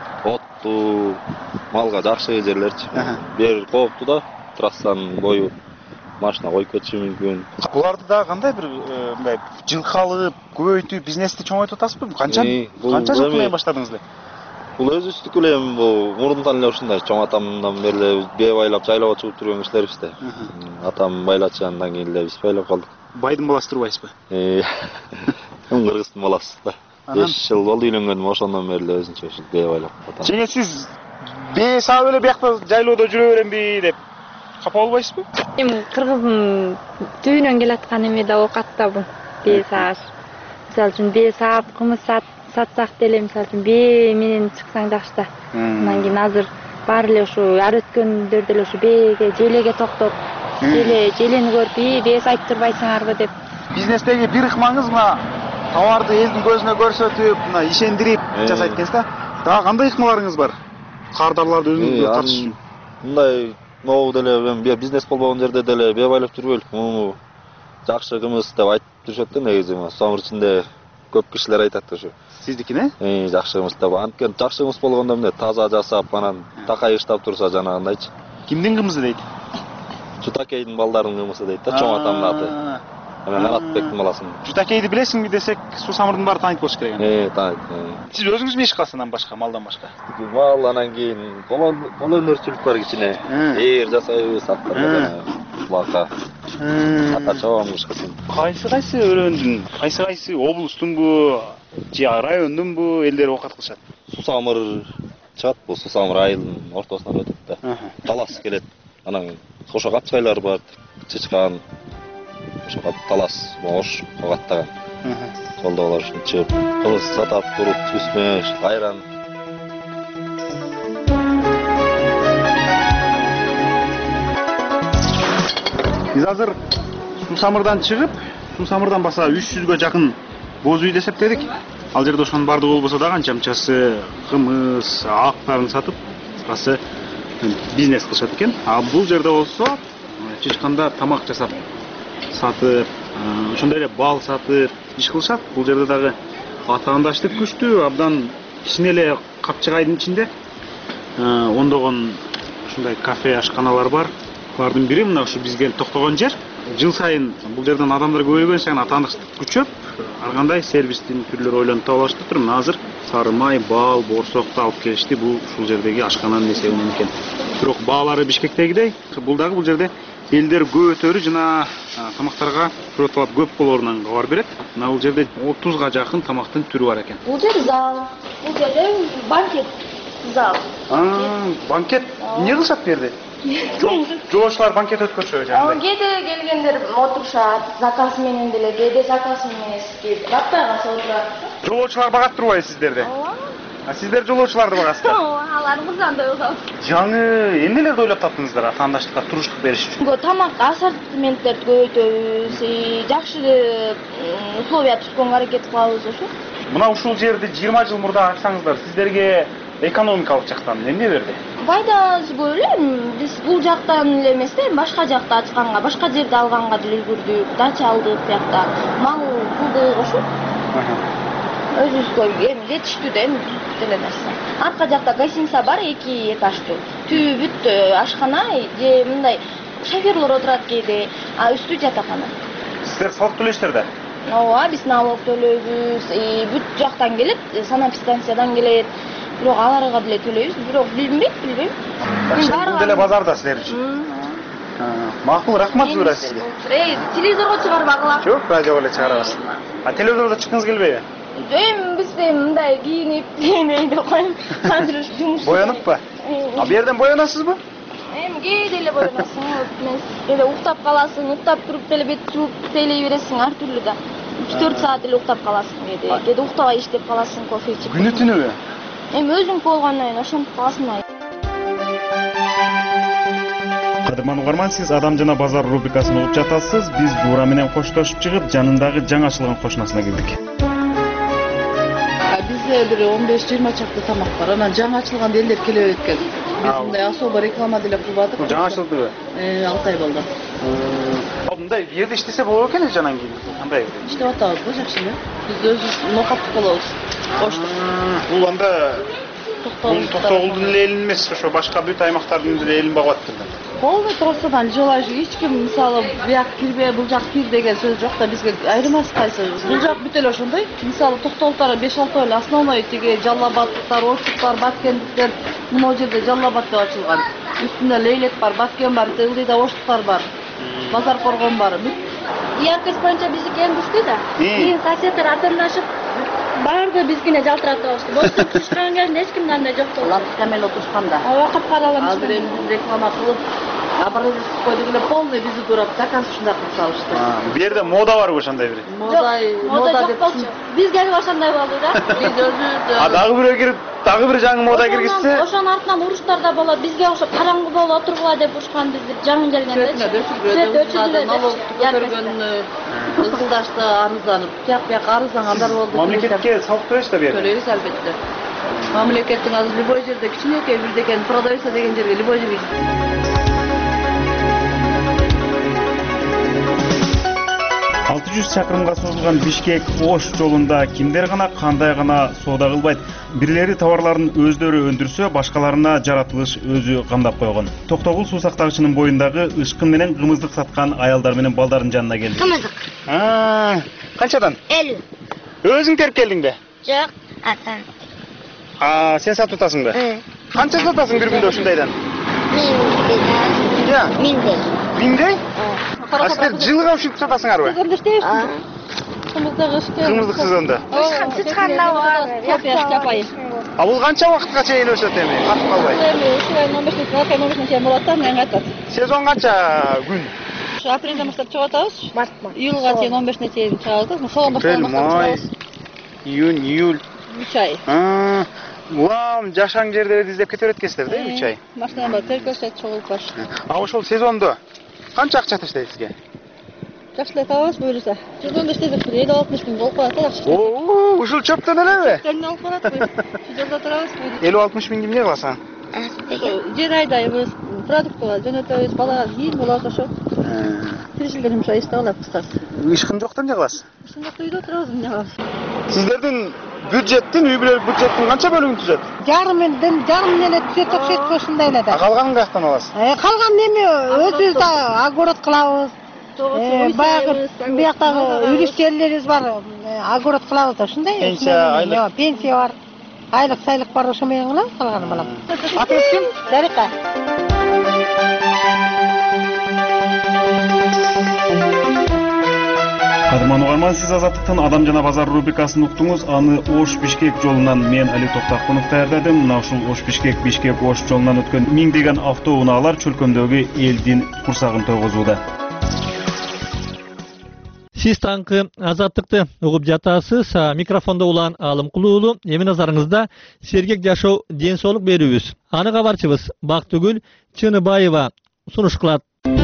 Оттуу, малга жакшы жерлерчи. Бер коопту да, трассанын бою машина коюп кетиши мүмкүн. Буларды да кандай бир мындай жылкы алып, көбөйтүп, бизнести чоңойтуп атасызбы? Канча канча жыл менен баштадыңыз эле? Бул өзүбүздүкү эле бул мурунтан эле ушундай чоң атамдан бери эле бээ байлап жайлоого чыгып жүргөн кишилербиз да. Атам байлачу, андан кийин эле биз байлап калдык. Байдын баласы турбайсызбы? Э. Кыргыздын баласы да. беш жыл болду үйлөнгөнүм, ошондон бери эле өзүнчө ушул бээ байлап атам. Жеңе сиз бээ саап эле биякта жайлоодо жүрө беремби деп капа болбойсузбу? Эми кыргыздын түйүнөн келаткан эме да оокаттабы бээ сааш. Мисалы үчүн бээ саап кымыз сатсак деле, мисалы үчүн бээ менен чыксаң жакшы да. Андан кийин азыр баары эле ушу ар өткөндөрдө эле ушу бээге, желеге токтоп, желе желени көрүп, "И, бээ сайып турбайсыңарбы" деп. Бизнестеги бир ыкмаңыз мына товарды элдин көзүнө көрсөтүп, мына ишендирип жасайт экенсиз да. Дагы кандай ыкмаларыңыз бар? Кардарларды өзүңүзгө тартыш үчүн. Мындай могу деле эми бизнес болбогон жерде деле бээ байлап жүрбөйлүк. Муну жакшы кымыз деп айтып жүрүшөт да негизи. Самыр ичинде көп кишилер айтат ушу. Сиздикине? Э, жакшы кымыз деп. Анткени жакшы кымыз болгондо эмне таза жасап, анан такайыштап турса жанагындайчы. Кимдин кымызы дейт? Чутакейдин балдарынын кымызы дейт да, чоң атамдын аты. Анан Канатбектин баласынын. Чутакейди билесиңби десек, Суу Самырдын баары тааныт болуш керек. Э, тааныт. Сиз өзүңүз иш кыласыз андан башка, малдан башка? Мал, анан кийин кол өнөрчүлүк бар кичине. Ээр жасайбыз, аттарга, булакка. Ата чоң кышкысын. Кайсы кайсы өрөөндүн, кайсы кайсы облустунбу, же райондунбу элдер оокат кылышат? Суу Самыр чыгат, бул Суу Самыр айылынын ортосунан өтөт да. Талас келет. Анан ошо капчайлар бар, Чычкан, ошо талас, Ош, Огаттаган. Жолдо алар ушун чыгып, кымыз сатат, курут, үсмөш, айран. Биз азыр Суу Самырдан чыгып, Суу Самырдан баса үч жүзгө жакын боз үйдү эсептедик. Ал жерде ошонун бардыгы болбосо да канчасы кымыз, актарын сатып, басы бизнес кылышат экен. А бул жерде болсо Чычканда тамак жасап сатып, ошондой эле бал сатып иш кылышат. Бул жерде дагы атаандаштык күчтүү, абдан кичине эле капчыгайдын ичинде ондогон ушундай кафе, ашканалар бар. Булардын бири мына ушу биз келип токтогон жер. Жыл сайын бул жерден адамдар көбөйгөн сайын атаандыктык күчөп, ар кандай сервистин түрлөрү ойлонуп таба алышты мына азыр сары май, бал, боорсокту алып келишти. Бул ушул жердеги ашкананын эсебинен экен. Бирок баалары Бишкектегидей, бул дагы бул жерде элдер көп өтөрү жана тамактарга талап көп болоорунан кабар берет. Мына бул жерде отузга жакын тамактын түрү бар экен. Бул жер зал, бул жерде банкет зал. Банкет эмне кылышат бу жерде? Жолоочулар банкет өткөрсө жана. Кээде келгендер отурушат, заказ менен деле, кээде заказ эмес, кээде баптайгасы отурат. Жолоочулар багат турбайбы сиздерди? А сиздер жолоочуларды багасыздар? Алар мырзандай болот. Жаңы эмнелерди ойлоп таптыңыздар атаандаштыкка туруштук бериш үчүн? Тамак ассортименттерди көбөйтөбүз, жакшы условия тутконго аракет кылабыз ошо. Мына ушул жерди жыйырма жыл мурда ачсаңыздар, сиздерге экономикалык жактан эмне берди? Пайдасы көп эле. Биз бул жактан эле эмес да, башка жакта ачканга, башка жерде алганга деле үлгүрдүк, дача алдык биякта. Мал кылдык ошо. Өзүбүзгө эми жетиштүү да эми деле нерсе. Арка жакта гостиница бар, эки этаждуу. Түбү бүт ашкана же мындай шоферлор отурат кээде, а үстү жатакана. Сиздер салык төлөйсүздөр да? Ооба, биз налог төлөйбүз, бүт жактан келет, санэпидстанциядан келет. Бирок аларга деле төлөйбүз, бирок билинбейт, билбейм. Бул деле базарда силер үчүн. Макул, рахмат Зура сизге. Телевизорго чыгарбагыла. Жок, радиого эле чыгарабыз. А телевизордо чыккыңыз келбейби? Эми биз мындай кийинип, кийинейин деп коем. Азыр жумуш. Бояныппы? А бу жерден боянасызбы? Эми кээде эле боянасың, эмес. Эле уктап каласың, уктап туруп деле бет жууп тейлей бересиң, ар түрлүү да. үч төрт саат эле уктап каласың кээде. Кээде уктабай иштеп каласың, кофе ичип. Күнү түнүбү? Эми өзүң болгондон кийин ошентип каласың. Кадырман угарман, сиз Адам жана базар рубрикасын угуп жатасыз. Биз Зура менен коштошуп чыгып, жанындагы жаңы ачылган кошунасына кирдик. Бизде бир он беш жыйырма чакты тамак бар. Анан жаңы ачылган элдер келип өткөн. Биз мындай особо реклама деле кылып атык. Жаңы ачылдыбы? Э, алты ай болду. Мындай жерде иштесе болот экен жанан кийин. Кандай? Иштеп атабыз го жакшы эле. Биз өзүбүз ноокаттык болобуз. Коштук. Бул анда бул Токтогулдун эле элин эмес, ошо башка бүт аймактардын деле элин багып атты. Полный трасsaдан жолажы эч ким мисалы бияк кирбе, бул жак кир деген сөз жок да, бизге айырмасы кайсы. Бул жак бүт эле ошондой. Мисалы Токтогулдары беш алты эле основной тиги Жаллабаттар, Ошуктар, Баткендиктер, мына жерде Жаллабат деп ачылган. Үстүндө Лейлек бар, Баткен бар, Ылдыйда Оштуктар бар. Базар Коргон бар. Яркость боюнча биздики эң күчтүү да. Кийин соседтер атымдашып барды бизгине жалтыратабыз. Бошто турушкан кезде эч кимде андай жок болду. Лапка менен отурушканда. Ооба, капкараламыз. Азыр эми реклама кылып, образец койдук эле полный бизи турап заказ ушундай кылып салышты. Бу жерде мода барбы ошондой бир? Мода, мода деп болчу. Биз келип ошондой болду да. Биз өзүбүз. А дагы бирөө кирип, дагы бир жаңы мода киргизсе? Ошонун артынан уруштар да болот. Бизге окшоп караңгы болуп отургула деп урушкан бизди жаңы келгенде. Свет өчүргөн, налог көтөргөн, ысылдашты арызданып, тияк-бияк арыздангандар болду. Мамлекетке салык төлөйсүз бе? Төлөйбүз албетте. Мамлекеттин азыр любой жерде кичинекей бирдекен продавица деген жерге любой жерге. алты жүз чакырымга созулган Бишкек Ош жолунда кимдер гана кандай гана соода кылбайт. Бирлери товарларын өздөрү өндүрсө, башкаларына жаратылыш өзү камдап койгон. Токтогул суу сактагычынын боюндагы ышкын менен кымыздык саткан аялдар менен балдардын жанына келдик. Кымыздык. А, канчадан? элүү. Өзүң терип келдиңби? Жок, атам. А, сен сатып атасыңбы? Канча сатасың бир күндө ушундайдан? Миңдей. Миңдей. Миңдей? А силер жылга ушинтип сатасыңарбы? Кымыздык ышкы. Кымыздык сезонда. Сычканда бар. Жапай. А бул канча вакытка чейин өсөт эми? Катып калбай. Эми ушулай он бешинчи апрель он бешинчи болот да, мен айтат. Сезон канча күн? Ушу апрелден баштап чыгып атабыз. Мартта. Июлга чейин он бешине чейин чыгабыз. Ошондон баштап май, июнь, июль. үч ай. А, улам жашаң жерлерди издеп кете берет экенсиздер да, үч ай. Машина бар, теркөсөт чогулуп бар. А ошол сезондо канча акча таштайт сизге? Жакшы эле табабыз буюрса. жүз он беш десек бир элүү алтымыш миң болуп калат да, жакшы. Оо, ушул чөптөн элеби? Чөптөн алып калат. Жолдо турабыз. элүү алтымыш миңди эмне кыласың? Жер айдайбыз, продуктка жөнөтөбүз, балага кийин болот ошо. Тиричилген жумуш айышта алып кыскасы. Ышкын жокто эмне кыласыз? Ышкын жокто үйдө турабыз, эмне кылабыз? Сиздердин бюджеттин, үй бүлөлүк бюджеттин канча бөлүгүн түзөт? Жарымдан жарым эле түзөт окшойт ошондой эле да. Калганын каяктан аласыз? Калган эми өзүбүз да огород кылабыз. Баягы бияктагы үлүстерлерибиз бар, огород кылабыз да, ушундай. Пенсия, айлык. Пенсия бар. Айлык сайлык бар, ошо менен гана калган балам. Атыңыз ким? Зарика. Кадырман угарман, сиз Азаттыктын Адам жана базар рубрикасын уктуңуз. Аны Ош-Бишкек жолунан мен Али Токтакунов даярдадым. Мына ушул Ош-Бишкек, Бишкек-Ош жолунан өткөн миңдеген автоунаалар чөлкөмдөгү элдин курсагын тойгозууда. Сиз таңкы Азаттыкты угуп жатасыз. Микрофондо улан Алым Кулуулу. Эми назарыңызда сергек жашоо, ден соолук берүүбүз. Аны кабарчыбыз Бактыгүл Чыныбаева сунуш кылат.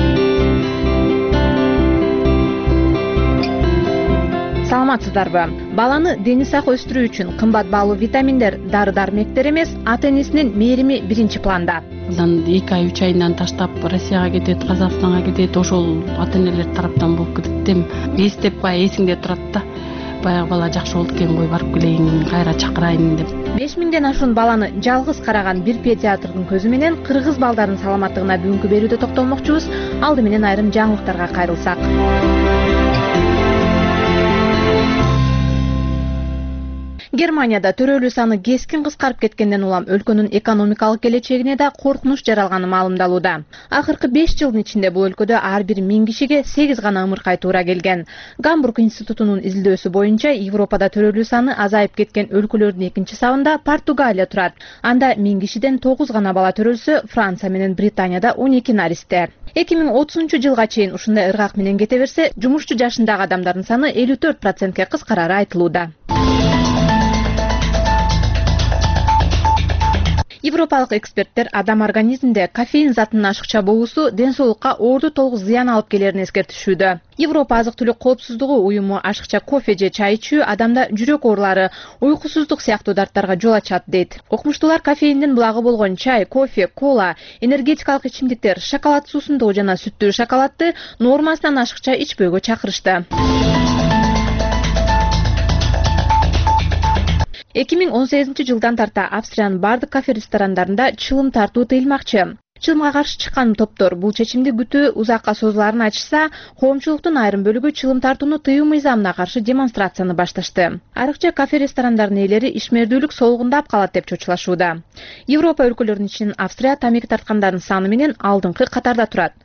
Саламатсыздарбы? Баланы дени сак өстүрүү үчүн кымбат баалуу витаминдер, дары-дармектер эмес, ата-энесинин мээрими биринчи планда. Андан эки ай, үч айынан таштап Россияга кетет, Казакстанга кетет, ошол ата-энелер тараптан болуп кетет. Эми эстеп бая эсиңде турат да. Баягы бала жакшы болду экен кой, барып келейин, кайра чакырайын деп. беш миңден ашуун баланы жалгыз караган бир педиатрдын көзү менен кыргыз балдардын саламаттыгына бүгүнкү берүүдө токтолмокчубуз. Алды менен айрым жаңылыктарга кайрылсак. Германияда төрөлүү саны кескин кыскарып кеткенден улам өлкөнүн экономикалык келечегине да коркунуч жаралганы маалымдалууда. Акыркы беш жылдын ичинде бул өлкөдө ар бир миң кишиге сегиз гана ымыркай туура келген. Гамбург институтунун изилдөөсү боюнча Европада төрөлүү саны азайып кеткен өлкөлөрдүн экинчи сабында Португалия турат. Анда миң кишиден тогуз гана бала төрөлсө, Франция менен Британияда он эки наристе. эки миң отузунчу жылга чейин ушундай ыргак менен кете берсе, жумушчу жашындагы адамдардын саны элүү төрт процентке кыскарары айтылууда. Европалык эксперттер адам организминде кофеин затынын ашыкча болуусу ден соолукка оорду толук зыян алып келерин эскертишүүдө. Европа азык түлүк коопсуздугу уюму ашыкча кофе же чай ичүү адамда жүрөк оорулары, уйкусуздук сыяктуу дарттарга жол ачат дейт. Окумуштуулар кофеиндин булагы болгон чай, кофе, кола, энергетикалык ичимдиктер, шоколад суусундугу жана сүттүү шоколадты нормасынан ашыкча ичпөөгө чакырышты. эки миң он сегизинчи жылдан тарта Австриянын бардык кафе-ресторандарында чылым тартуу тыйылмакчы. Чылымга каршы чыккан топтор бул чечимди күтүү узакка созуларын айтышса, коомчулуктун айрым бөлүгү чылым тартууну тыюу мыйзамына каршы демонстрацияны башташты. Айрыкча кафе-ресторандардын ээлери ишмердүүлүк солугундап калат деп чочулашууда. Европа өлкөлөрүнүн ичинен Австрия тамеки тарткандардын саны менен алдыңкы катарда турат.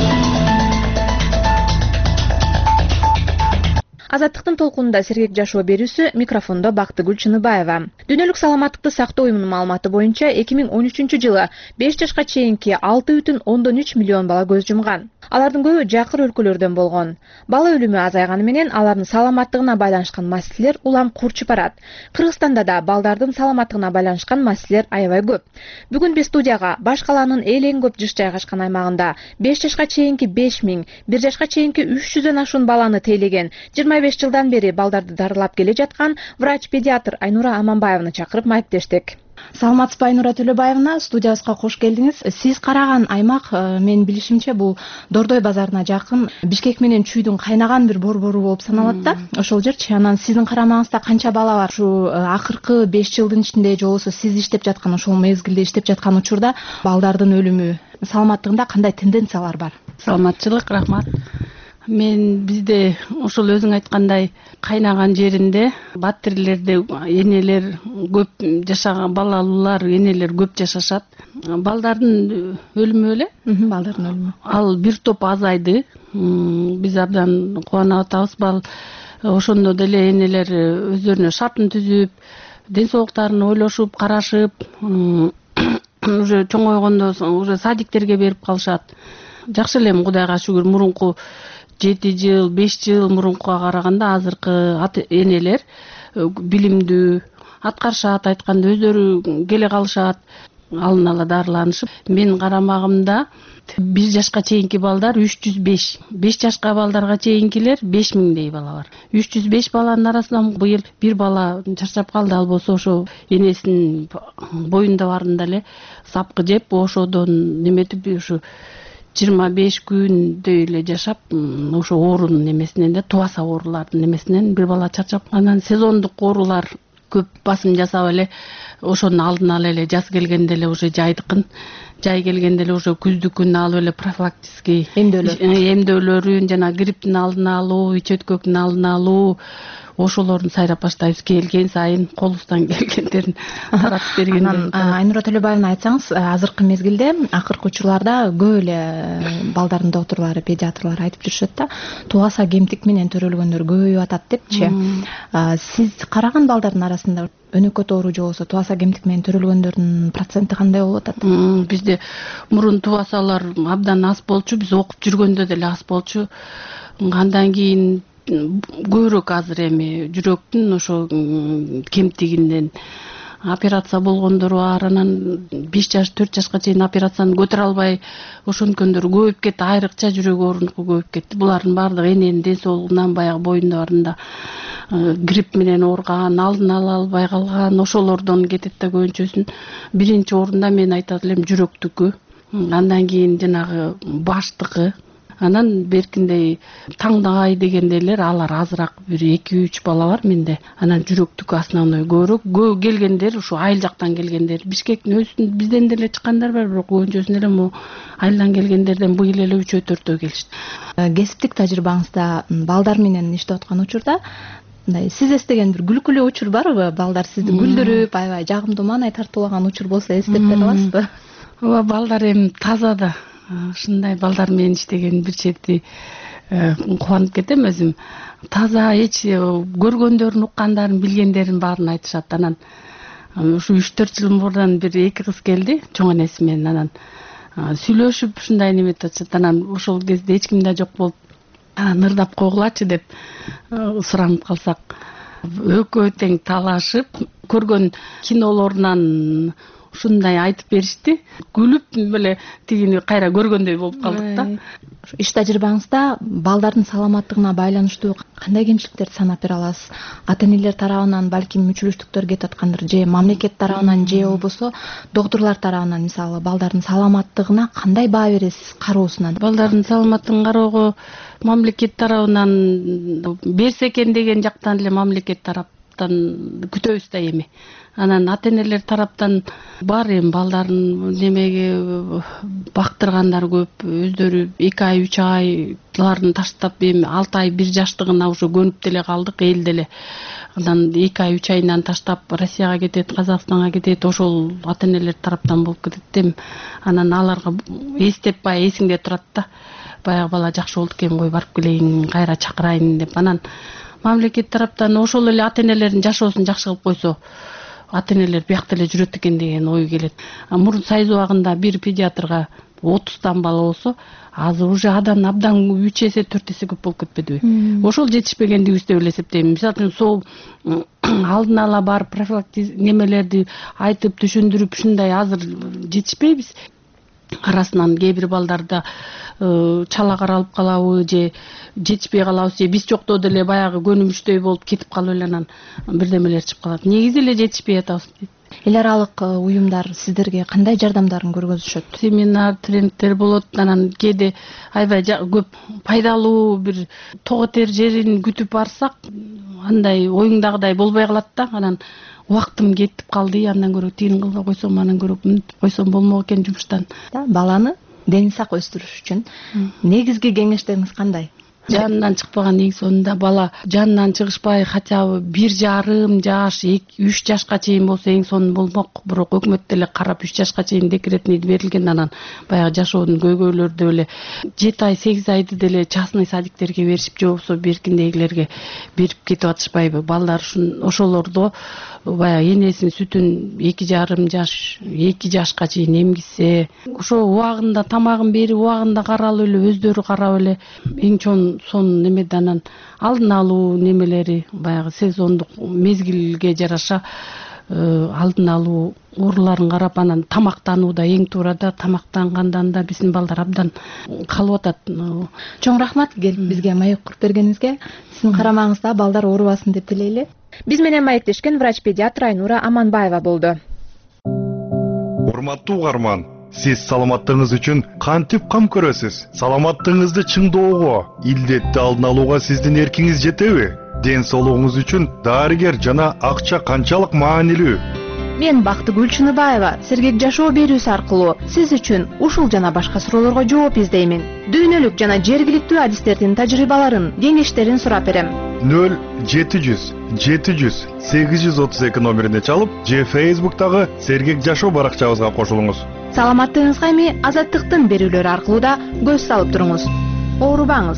Азаттыктын толкунунда сергек жашоо берүүсү, микрофондо Бактыгүл Чыныбаева. Дүйнөлүк саламаттыкты сактоо уюмунун маалыматы боюнча эки миң он үчүнчү жылы беш жашка чейинки алты бүтүн ондон үч миллион бала көз жумган. Алардын көбү жакыр өлкөлөрдөн болгон. Бала өлүмү азайганы менен алардын саламаттыгына байланышкан маселелер улам курчуп барат. Кыргызстанда да балдардын саламаттыгына байланышкан маселелер аябай көп. Бүгүн биз студияга баш калаанын эң көп жыш жайгашкан аймагында беш жашка чейинки беш миң, бир жашка чейинки үч жүздөн ашуун баланы тейлеген, жыйырма беш жылдан бери балдарды дарылап келе жаткан врач-педиатр Айнура Аманбаеваны чакырып маектештик. Саламатсызбы, Айнура Төлөбаевна, студиябызга кош келдиңиз. Сиз караган аймак, менин билишимче, бул Дордой базарына жакын, Бишкек менен Чүйдүн кайнаган бир борбору болуп саналат да. Ошол жерчи, анан сиздин карамагыңызда канча бала бар? Ушу акыркы беш жылдын ичинде же болбосо сиз иштеп жаткан, ошол мезгилде иштеп жаткан учурда балдардын өлүмү, саламаттыгында кандай тенденциялар бар? Саламатчылык, рахмат. Мен бизде ошол өзүң айткандай кайнаган жеринде батирлерде энелер көп жашаган, балалуулар, энелер көп жашашат. Балдардын өлүмү эле? Балдардын өлүмү. Ал бир топ азайды. Биз абдан кубанып атабыз. Бал ошондо деле энелер өздөрүнө шартын түзүп, ден соолуктарын ойлошуп, карашып, уже чоңойгондо уже садиктерге берип калышат. Жакшы элем, Кудайга шүгүр, мурунку жети жыл, беш жыл мурункуга караганда азыркы энелер билимдүү, аткарышат, айтканда өздөрү келе калышат, алын ала дарыланышып. Менин карамагымда бир жашка чейинки балдар үч жүз беш, беш жашка балдарга чейинкилер беш миңдей бала бар. үч жүз беш баланын арасынан быйыл бир бала чарчап калды, ал болсо ошо энесинин боюнда барында эле сапкы жеп, ошодон неметип ушу жыйырма беш күндөй эле жашап, ошо оорунун эмесинен да, тубаса оорулардын эмесинен бир бала чарчап, анан сезондук оорулар көп басым жасап эле ошону алдын ала эле жаз келгенде эле уже жайдыкын жай келгенде эле уже күздүкүн алып эле профилактический эмдөөлөр эмдөөлөрүн жана грипптин алдын алуу, ич өткөктүн алдын алуу ошолорун сайрап баштайбыз. Келген сайын колубуздан келгендерин таратып бергенде. Анан Айнура Төлөбаевна айтсаңыз, азыркы мезгилде акыркы учурларда көп эле балдардын доктурлары, педиатрлар айтып жүрүшөт да, тубаса кемтик менен төрөлгөндөр көбөйүп атат депчи. Сиз караган балдардын арасында өнөкөт оору же болбосо тубаса кемтик менен төрөлгөндөрдүн проценти кандай болуп атат? Бизде мурун тубасалар абдан аз болчу, биз окуп жүргөндө деле аз болчу. Андан кийин көбүрөөк азыр эми жүрөктүн ошо кемтигинен операция болгондор бар. Анан беш жаш, төрт жашка чейин операцияны көтөрө албай ошонткөндөр көбөйүп кетти. Айрыкча жүрөк оорунуку көбөйүп кетти. Булардын баардыгы эненин ден соолугунан, баягы боюндарында грипп менен ооруган, алдын ала албай калган, ошолордон кетет да көбүнчөсүн. Биринчи орунда мен айтат элем жүрөктүкү, андан кийин жанагы баштыкы. Анан беркиндей таңдагай дегендейлер алар азыраак, бир эки үч бала бар менде. Анан жүрөктүкү основной көбүрөөк. Көп келгендер ушу айыл жактан келгендер. Бишкектин өзүн бизден деле чыккандар бар, бирок көбүнчөсүн эле могу айылдан келгендерден быйыл эле үчөө төртөө келишти. Кесиптик тажрыйбаңызда балдар менен иштеп аткан учурда мындай сиз эстеген бир күлкүлүү учур барбы? Балдар сизди күлдүрүп, аябай жагымдуу маанай тартуулаган учур болсо эстеп бере аласызбы? Ооба, балдар эми таза да. Ушундай балдар менен иштеген бир чети кубанып кетем өзүм. Таза, эч көргөндөрүн, уккандарын, билгендерин баарын айтышат. Анан ушу үч төрт жыл мурун бир эки кыз келди, чоң энеси менен. Анан сүйлөшүп ушундай неметип атышат. Анан ошол кезде эч ким да жок болуп, нырдап койгулачы деп суранып калсак, экөө тең талашып, көргөн кинолорунан ушундай айтып беришти. Күлүп эле тигини кайра көргөндөй болуп калдык да. Иш тажрыйбаңызда балдардын саламаттыгына байланыштуу кандай кемчиликтерди санап бере аласыз? Ата-энелер тарабынан балким мүчүлүштүктөр кетип аткандыр, же мамлекет тарабынан, же болбосо доктурлар тарабынан, мисалы, балдардын саламаттыгына кандай баа бересиз кароосуна? Балдардын саламаттыгын кароого мамлекет тарабынан берсе экен деген жактан эле мамлекет тараптан күтөбүз да эми. Анан ата-энелер тараптан бар эми балдарын немеге бактыргандар көп, өздөрү эки ай, үч айларын таштап эми алты ай, бир жаштыгына уже көнүп деле калдык, эл деле. Анан эки ай, үч айынан таштап Россияга кетет, Казакстанга кетет, ошол ата-энелер тараптан болуп кетет эми. Анан аларга эстеп бай эсиңде турат да. Баягы бала жакшы болду экен, кой барып келейин, кайра чакырайын деп. Анан мамлекет тараптан ошол эле ата-энелердин жашоосун жакшы кылып койсо, ата-энелер биякта эле жүрөт экен деген ой келет. Мурун сайыз убагында бир педиатрга отуздан бала болсо, азыр уже адан абдан үч эсе, төрт эсе көп болуп кетпедиби? Ошол жетишпегендигибиз деп эле эсептейм. Мисалы үчүн сол алдын ала бар профилактик немелерди айтып, түшүндүрүп, ушундай азыр жетишпейбиз. Арасынан кээ бир балдарда чала каралып калабы, же жетишпей калабыз, же биз жокто деле баягы көнүмүштөй болуп кетип калып эле анан бирдемелер чыгып калат. Негизи эле жетишпей атабыз. Эл аралык уюмдар сиздерге кандай жардамдарын көргөзүшөт? Семинар, тренингдер болот. Анан кээде аябай көп пайдалуу бир тоготер жерин күтүп барсак, андай оюңдагыдай болбой калат да. Анан убактым кетип калды, андан көрө тигин кылбай койсом, анан көрө койсом болмок экен жумуштан. Баланы дени сак өстүрүш үчүн негизги кеңештериңиз кандай? Жанынан чыкпаган, эң сонунда бала жанынан чыгышпай, хотя бы бир жарым жаш, үч жашка чейин болсо эң сонун болмок. Бирок өкмөт деле карап үч жашка чейин декретный берилген, анан баягы жашоодун көйгөйлөрдү эле жети ай, сегиз айды деле частный садиктерге беришип, же болбосо беркиндегилерге берип кетип атышпайбы? Балдар ошолордо баягы энесинин сүтүн эки жарым жаш, эки жашка чейин эмгисе, ошо убагында тамагын берип, убагында каралып эле, өздөрү карап эле эң чоң сонун немеде. Анан алдын алуу немелери баягы сезондук мезгилге жараша алдын алуу ооруларын карап, анан тамактанууда эң туура да, тамактангандан да биздин балдар абдан калып атат. Чоң рахмат келип бизге маек куруп бергениңизге. Сиздин карамагыңызда балдар оорубасын деп тилейли. Биз менен маектешкен врач-педиатр Айнура Аманбаева болду. Урматтуу угарман, сиз саламаттыгыңыз үчүн кантип кам көрөсүз? Саламаттыгыңызды чыңдоого, илдетти алдын алууга сиздин эркиңиз жетеби? ден соолугуңуз үчүн дарыгер жана акча канчалык маанилүү? Мен Бактыгүл Чыныбаева сергек жашоо берүүсү аркылуу сиз үчүн ушул жана башка суроолорго жооп издеймин. Дүйнөлүк жана жергиликтүү адистердин тажрыйбаларын, кеңештерин сурап берем. нөл жети жүз жети жүз сегиз жүз отуз эки номерине чалып, же Facebook'тагы сергек жашоо баракчабызга кошулуңуз. Саламаттыгыңызга эми Азаттыктын берүүлөрү аркылуу да көз салып туруңуз. Оорубаңыз.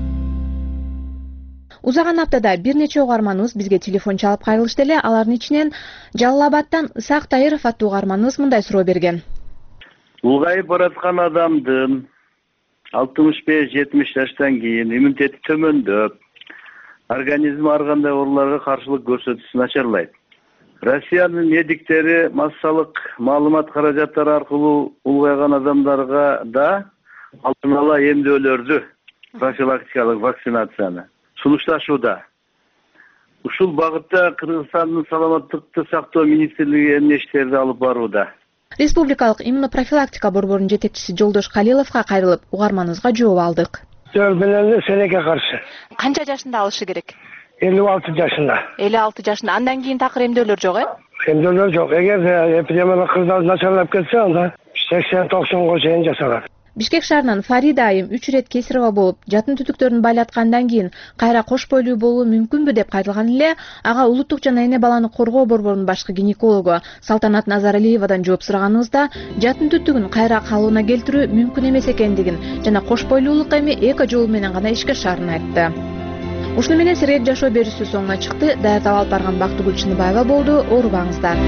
Узаган аптада бир нече угарманыбыз бизге телефон чалып кайрылышты эле. Алардын ичинен Жалал Абадтан Исак Тайыров аттуу угарманыбыз мындай суроо берген. Улгайып бараткан адамдын алтымыш беш жетимиш жаштан кийин иммунитети төмөндөп, организми ар кандай ооруларга каршылык көрсөтүүсү начарлайт. Россиянын медиктери массалык маалымат каражаттары аркылуу улгайган адамдарга да алдын ала эмдөөлөрдү, профилактикалык вакцинацияны сунушташууда. Ушул багытта Кыргызстандын саламаттыкты сактоо министрлиги эмне иштерди алып барууда? Республикалык иммунопрофилактика борборунун жетекчиси Жолдош Калиловго кайрылып, угарманыбызга жооп алдык. Менен селекке каршы. Канча жашында алышы керек? элүү алты жашында. элүү алты жашында. Андан кийин такыр эмдөөлөр жок, э? Эмдөөлөр жок. Эгер эпидемиялык кырдаал начарлап кетсе, анда сексен токсонго чейин жасалат. Бишкек шаарынан Фарида айым үч ирет кесарево болуп, жатын түтүктөрүн байлаткандан кийин кайра кош бойлуу болуу мүмкүнбү деп кайрылган эле, ага улуттук жана эне баланы коргоо борборунун башкы гинекологу Салтанат Назаралиевадан жооп сураганыбызда, жатын түтүгүн кайра калыбына келтирүү мүмкүн эмес экендигин жана кош бойлуулук эми эки жол менен гана ишке ашаарын айтты. Ушуну менен сергек жашоо берүүсү соңуна чыкты. Даярдап алып барган Бактыгүл Чыныбаева болду. Оорубаңыздар.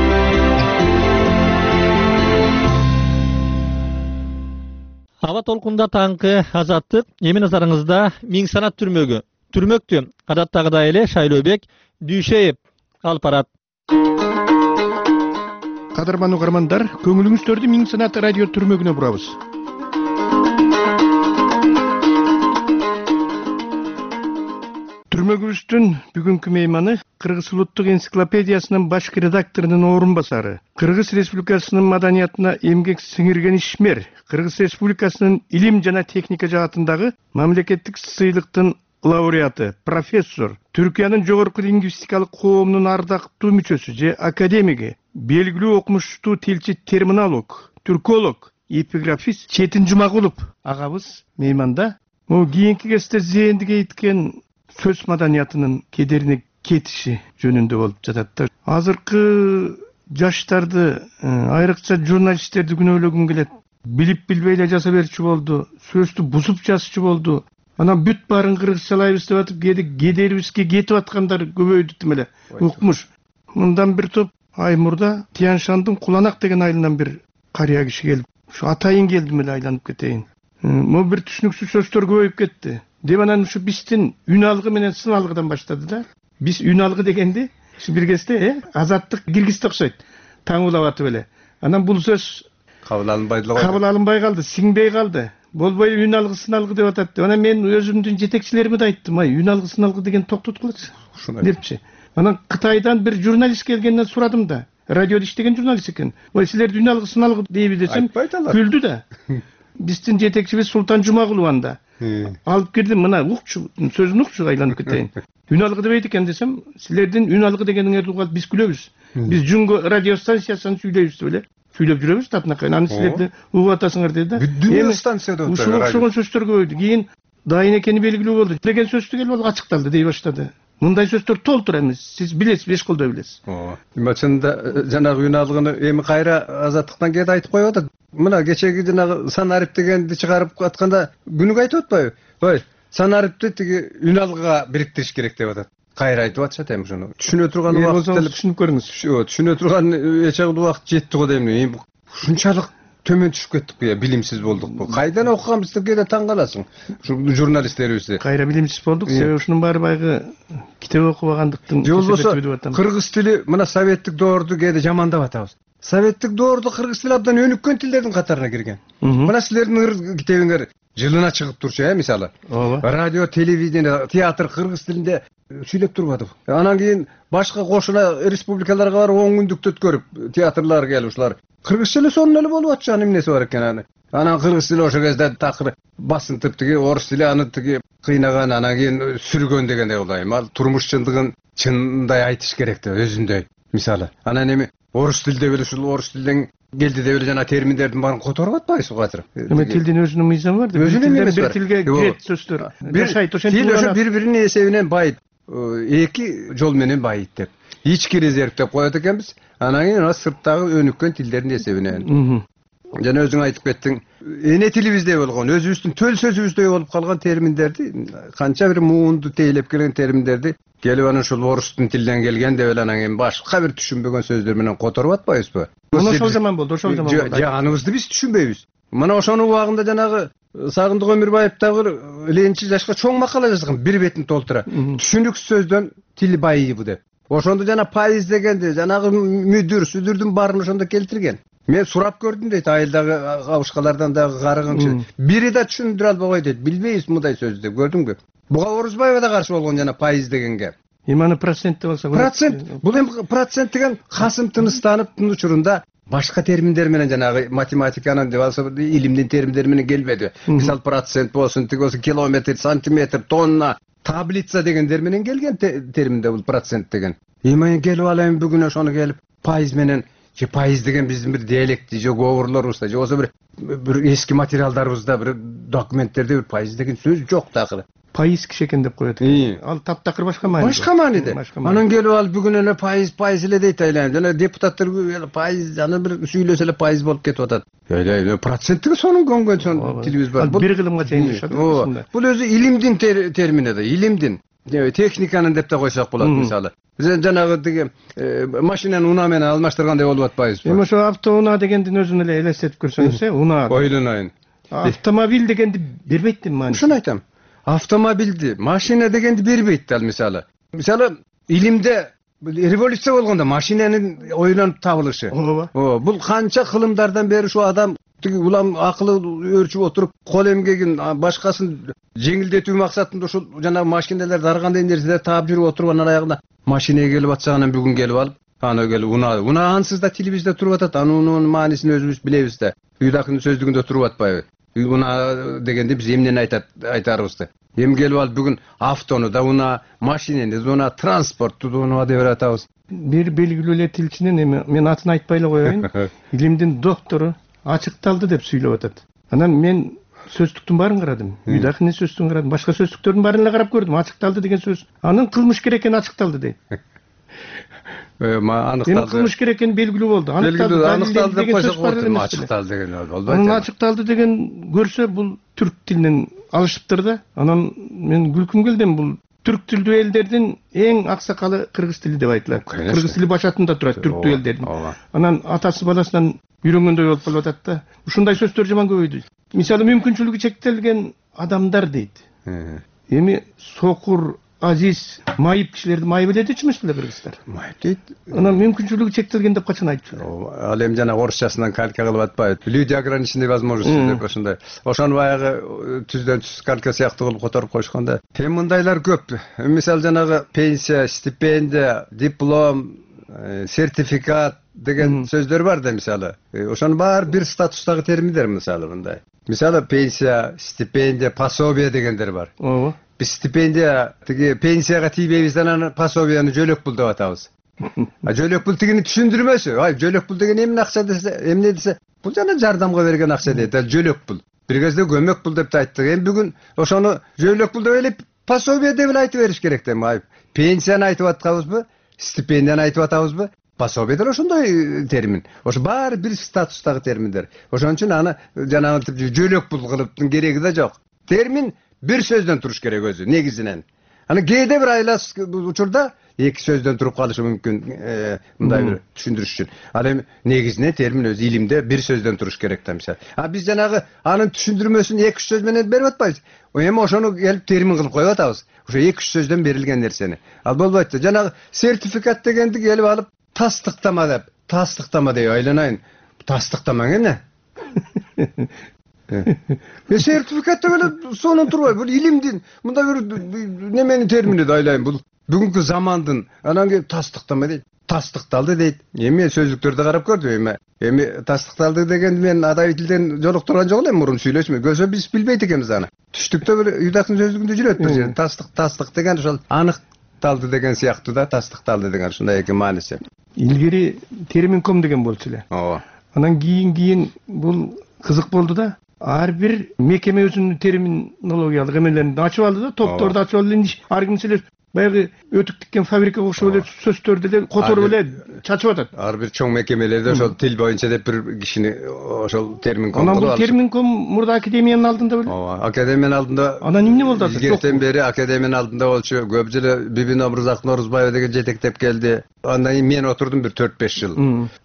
Аба толкунда таңкы Азаттык эми назарыңызда Миң санат түрмөгү. Түрмөктү адаттагыдай эле Шайлообек Дүйшеев алып барат. Кадырман угармандар, көңүлүңүздөрдү Миң санат радио түрмөгүнө бурабыз. Түрмөгүбүздүн бүгүнкү мейманы Кыргыз улуттук энциклопедиясынын башкы редакторунун орун басары, Кыргыз Республикасынын маданиятына эмгек сиңирген ишмер, Кыргыз Республикасынын илим жана техника жаатындагы мамлекеттик сыйлыктын лауреаты, профессор, Түркиянын жогорку лингвистикалык коомунун ардактуу мүчөсү же академиги, белгилүү окумуштуу тилчи терминолог, түрколог, эпиграфист Четин Жумагулов агабыз мейманда. Могу кийинки кезде зээндиге иткен сөз маданиятынын кедерине кетиши жөнүндө болуп жатат. Азыркы жаштарды, айрыкча журналисттерди күнөөлөгүм келет. Билип билбей эле жаза берчү болду, сөздү бузуп жазчу болду. Анан бүт баарын кыргызчалайбыз деп атып, кээде кедерибизге кетип аткандар көбөйдү тим эле. Укмуш. Мындан бир топ ай мурда Тияншандын Куланак деген айылынан бир карыя киши келип, ушу атайын келдим эле айланып кетейин. Могу бир түшүнүксүз сөздөр көбөйүп кетти. Деп анан ушу биздин үн алгы менен сын алгыдан баштады да. Биз үн алгы дегенди ушу бир кезде э Азаттык киргизди окшойт. Таң улап атып эле. Анан бул сөз кабыл алынбай эле кабыл алынбай калды, сиңбей калды. Болбой үн алгы сын алгы деп атат. Анан мен өзүмдүн жетекчилериме да айттым, ай үн алгы сын алгы деген токтоткулачы депчи. Анан Кытайдан бир журналист келгенден сурадым да. Радиодо иштеген журналист экен. Ой, силерди үн алгы сын алгы дейби десем, күлдү да. Биздин жетекчибиз Султан Жумагулов анда. Алып кирдим, мына укчу, сөзүн укчу айланып кетейин. Үн алгы дебейт экен десем, силердин үн алгы дегениңерди угуп биз күлөбүз. Биз Жүнгө радио станциясын сүйлөйбүз деп эле. Сүйлөп жүрөбүз татынакай. Аны силерди угуп атасыңар деди да. Дүнө станцияда отур. Ушул окшогон сөздөр көбөйдү. Кийин дайын экени белгилүү болду. Деген сөздү келип ал ачыкталды дей баштады. Мындай сөздөр толтур эмес. Сиз билесиз, беш колдой билесиз. Ооба. Эми чынында жанагы үн алгыны эми кайра Азаттыктан кээде айтып коюп атат. Мына кечеги жанагы санарип дегенди чыгарып атканда күнүгө айтып атпайбы? Ой, санарипти тиги үн алгыга бириктириш керек деп атат. Кайра айтып атышат эми ушуну. Түшүнө турган убакыт деле түшүнүп көрүңүз. Түшүнө турган эч убакыт жетти го дейм. Эми ушунчалык төмөн түшүп кеттик бу, билимсиз болдук бу. Кайдан окуганбызды кээде таң каласың. Журналисттерибизди. Кайра билимсиз болдук. Себеби ушунун баары байгы китеп окубагандыктын себеби деп атам. Кыргыз тили мына советтик доорду кээде жамандап атабыз. Советтик доордо кыргыз тили абдан өнүккөн тилдердин катарына кирген. Мына силердин китебиңер жылына чыгып турчу, э, мисалы. Радио, телевидение, театр кыргыз тилинде сүйлөп турбадыбы. Анан кийин башка кошуна республикаларга барып он күндүктү өткөрүп театрлар келип ушулар кыргызча эле сонун эле болуп атчу, аны эмнеси бар экен аны. Анан кыргыз тили ошол кезде такыр басынтып тиги орус тили аны тиги кыйнаган, анан кийин сүргөн дегендей улайм. Ал турмуш чындыгын чындай айтыш керек деп өзүндөй. Мисалы, анан эми орус тилде беле ушул орус тилден келди деп эле жана терминдердин баарын которуп атпайсызбы азыр? Эми тилдин өзүнүн мыйзамы бар. Өзүнүн бир тилге кирет сөздөр. Жашайт ошентип. Тил ошо бири-биринин эсебинен байыт. Эки жол менен байыт деп. Ички резерв деп коет экенбиз. Анан кийин сырттагы өнүккөн тилдердин эсебинен. Жана өзүң айтып кеттиң. Эне тилибизде болгон, өзүбүздүн төл сөзүбүздөй болуп калган терминдерди, канча бир муунду тейлеп келген терминдерди келип анан ушул орустун тилден келген деп эле анан кийин башка бир түшүнбөгөн сөздөр менен которуп атпайбызбы? Мына ошол заман болду, ошол заман болду. Жаныбызды биз түшүнбөйбүз. Мына ошонун убагында жанагы Сагындык Өмүрбаев дагы ленчи жашка чоң макала жазган, бир бетин толтура. Түшүнүксүз сөздөн тил байыбы деп. Ошондо жана пайыз дегенди, жанагы мүдүр, сүдүрдүн баарын ошондо келтирген. Мен сурап көрдүм дейт, айылдагы абышкалардан дагы карыган киши. Бири да түшүндүрө албагай дейт. Билбейбиз мындай сөздү деп, көрдүңбү? Буга Орузбаева да каршы болгон жана пайыз дегенге. Эми аны процент деп алса. Процент. Бул эми процент деген Касым тыныстанып тын учурунда башка терминдер менен жанагы математиканын деп алса илимдин терминдери менен келбеди. Мисал процент болсун, тиги болсун километр, сантиметр, тонна, таблица дегендер менен келген терминде бул процент деген. Эми келип алайын бүгүн ошону келип пайыз менен же пайыз деген биздин бир диалекти же говорлорубузда же болсо бир бир эски материалдарыбызда бир документтерде бир пайыз деген сөз жок такыр. Пайыз киши экен деп коет. Ал таптакыр башка маани. Башка мааниде. Анан келип алып бүгүн эле пайыз пайыз эле дейт айлайм. Жана депутаттар пайыз аны бир сүйлөсө эле пайыз болуп кетип атат. Айлайм, проценттиги сонун көнгөн сон тилибиз бар. Бул бир кылымга чейин жашады. Бул өзү илимдин термини да, илимдин. Техниканын деп да койсок болот мисалы. Жанагы тиги машинаны унаа менен алмаштыргандай болуп атпайбызбы? Эми ошо автоунаа дегендин өзүн эле элестетип көрсөңүз, э, унаа. Ойлонайын. Автомобиль дегенди бербейт деп маани. Ошону айтам. Автомобилди, машина дегенди бербейт ал мисалы. Мисалы, илимде революция болгондо машинанын ойлонуп табылышы. Ооба. Бул канча кылымдардан бери ушу адам тиги улам акылы өөрчүп отуруп, кол эмгегин башкасын жеңилдетүү максатында ушул жана машиналарды ар кандай нерселер таап жүрүп отуруп анан аягында машинеге келип атса анан бүгүн келип алып, аны келип унаа. Унаа ансыз да тилибизде туруп атат. Анын маанисин өзүбүз билебиз да. Үйдакынын сөздүгүндө туруп атпайбы? Унаа дегенде биз эмнени айтат айтарыбызды. Эми келип алып бүгүн автону да унаа, машинени да унаа, транспортту да унаа деп атабыз. Бир белгилүү эле тилчинин эми мен атын айтпай эле коеюн. Илимдин доктору ачыкталды деп сүйлөп атат. Анан мен сөздүктүн баарын карадым. Үйдакынын сөздүгүн карадым. Башка сөздүктөрдүн баарын эле карап көрдүм. Ачыкталды деген сөз. Анын кылмыш керек экени ачыкталды дейт. Эми кылмыш керек экени белгилүү болду. Белгилүү, аныкталды деп койсок болду. Ачыкталды деген болбойт. Анын ачыкталды деген көрсө бул түрк тилинен алышыптыр да. Анан мен күлкүм келди, бул түрк тилдүү элдердин эң аксакалы кыргыз тили деп айтылат. Кыргыз тили башатында турат түрктүү элдердин. Анан атасы баласынан үйрөнгөндөй болуп калып атат да. Ушундай сөздөр жаман көбөйдү. Мисалы мүмкүнчүлүгү чектелген адамдар дейт. Эми сокур, азиз, майып кишилерди майып эле дечүмүш беле кыргыздар? Майып дейт. Анан мүмкүнчүлүгү чектелген деп качан айтчу? Ал эми жана орусчасынан калька кылып атпайбы? Люди ограниченной возможности деп ошондой. Ошону баягы түздөн түз калька сыяктуу кылып которуп коюшкан да. Тем мындайлар көп. Мисалы жанагы пенсия, стипендия, диплом, сертификат деген сөздөр бар да мисалы. Ошонун баары бир статустагы терминдер мисалы мындай. Мисалы пенсия, стипендия, пособие дегендер бар. Ооба. Биз стипендия тиги пенсияга тийбейбиз, анан пособияны жөлөк пул деп атабыз. А жөлөк пул тигини түшүндүрмөсү. Ай, жөлөк пул деген эмне акча десе, эмне десе, бул жана жардамга берген акча дейт. Жөлөк пул. Бир кезде көмөк пул деп айттык. Эми бүгүн ошону жөлөк пул деп эле пособие деп эле айтып бериш керек да. Ай, пенсияны айтып атканбызбы? Стипендияны айтып атабызбы? Пособие деле ошондой термин. Ошо баары бир статустагы терминдер. Ошон үчүн аны жанагы жөлөк пул кылыптын кереги да жок. Термин бир сөздөн туруш керек өзү негизинен. Аны кээде бир айлас учурда эки сөздөн туруп калышы мүмкүн, мындай бир түшүндүрүш үчүн. Ал эми негизинен термин өзү илимде бир сөздөн туруш керек да мисалы. А биз жанагы анын түшүндүрмөсүн эки үч сөз менен берип атпайбыз. Эми ошону келип термин кылып коюп атабыз. Ошо эки үч сөздөн берилген нерсени. Ал болбойт да. Жанагы сертификат дегенди келип алып тастыктама деп, тастыктама деп айланайын. Тастыктама эмне? Мен сертификат деп эле сонун турбай, бул илимдин мындай бир немени термини да айлайын. Бул бүгүнкү замандын анан кийин тастыктама дейт, тастыкталды дейт. Эми сөздүктөрдү карап көрдүм, эми эми тастыкталды дегенди мен адаби тилден жолуктурган жок элем, мурун сүйлөшмө. Көзө биз билбейт экенбиз аны. Түштүктө бир Юдактын сөздүгүндө жүрөт бир жер. Тастык тастык деген ошол аныкталды деген сыяктуу да, тастыкталды деген ушундай эки мааниси. Илгери терминком деген болчу эле. Ооба. Анан кийин кийин бул кызык болду да. Ар бир мекеме өзүнүн терминологиялык эмелерин ачып алды да, топторду ачып алды. Эми ар ким сүйлөп, баягы өтүк тиккен фабрикага окшоп эле сөздөрдү эле которуп эле чачып атат. Ар бир чоң мекемелерде ошол тил боюнча деп бир кишини ошол терминком кылып алып. Анан бул терминком мурда академиянын алдында беле? Ооба, академиянын алдында. Анан эмне болду азыр? Илгертен бери академиянын алдында болчу. Көп жылы Бибин Обрузак Норузбаева деген жетектеп келди. Андан кийин мен отурдум бир төрт беш жыл.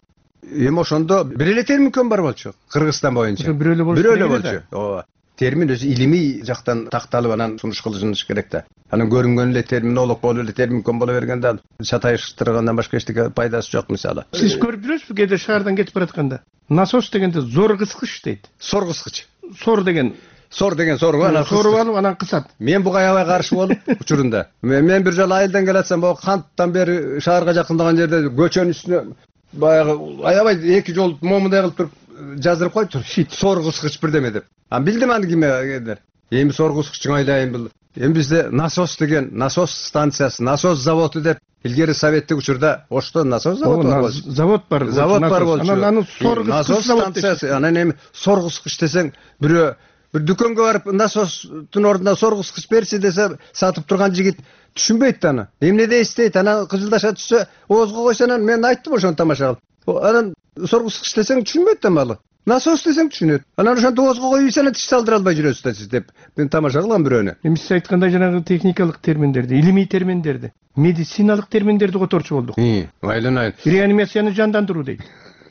Эми ошондо бир эле терминком бар болчу Кыргызстан боюнча. Бир эле болчу. Бир эле болчу. Ооба. Термин өзү илимий жактан такталып анан сунуш кылышыныш керек да. Анан көрүнгөн эле терминолог болуп эле терминком боло бергенде ал чатайыштыргандан башка эчтеке пайдасы жок мисалы. Сиз көрүп жүрөсүзбү кээде шаардан кетип баратканда? Насос дегенде зор кыскыч дейт. Сор кыскыч. Сор деген Сор деген сорго анан соруп алып анан кысат. Мен буга аябай каршы болуп учурунда. Мен бир жолу айылдан келатсам, могу канттан бери шаарга жакындаган жерде көчөнүн үстүнө баягы аябай эки жол момундай кылып туруп жаздырып коюптур. Сор кыскыч бирдеме деп. Ан билдим аны кимге. Эми сор кыскычын айдайын бул. Эми бизде насос деген, насос станциясы, насос заводу деп илгери советтик учурда Ошто насос заводу бар болчу. Завод бар. Завод бар болчу. Анан аны сор кыскыч станциясы. Анан эми сор кыскыч десең, бирөө бир дүкөнгө барып насостун ордуна сор кыскыч берчи десе, сатып турган жигит түшүнбөйт да аны. Эмнеде эстейт? Анан кыжылдаша түшсө, оозго койсо анан мен айттым ошону тамаша кылып. Анан сор кыскыч десең түшүнбөйт да малы. Насос десең түшүнөт. Анан ошонто оозго коюп ийсен тиш салдыра албай жүрөсүз да сиз деп мен тамаша кылгам бирөөнү. Эми сиз айткандай жанагы техникалык терминдерди, илимий терминдерди, медициналык терминдерди которчу болдук. Айланайын. Реанимацияны жандандыруу дейт.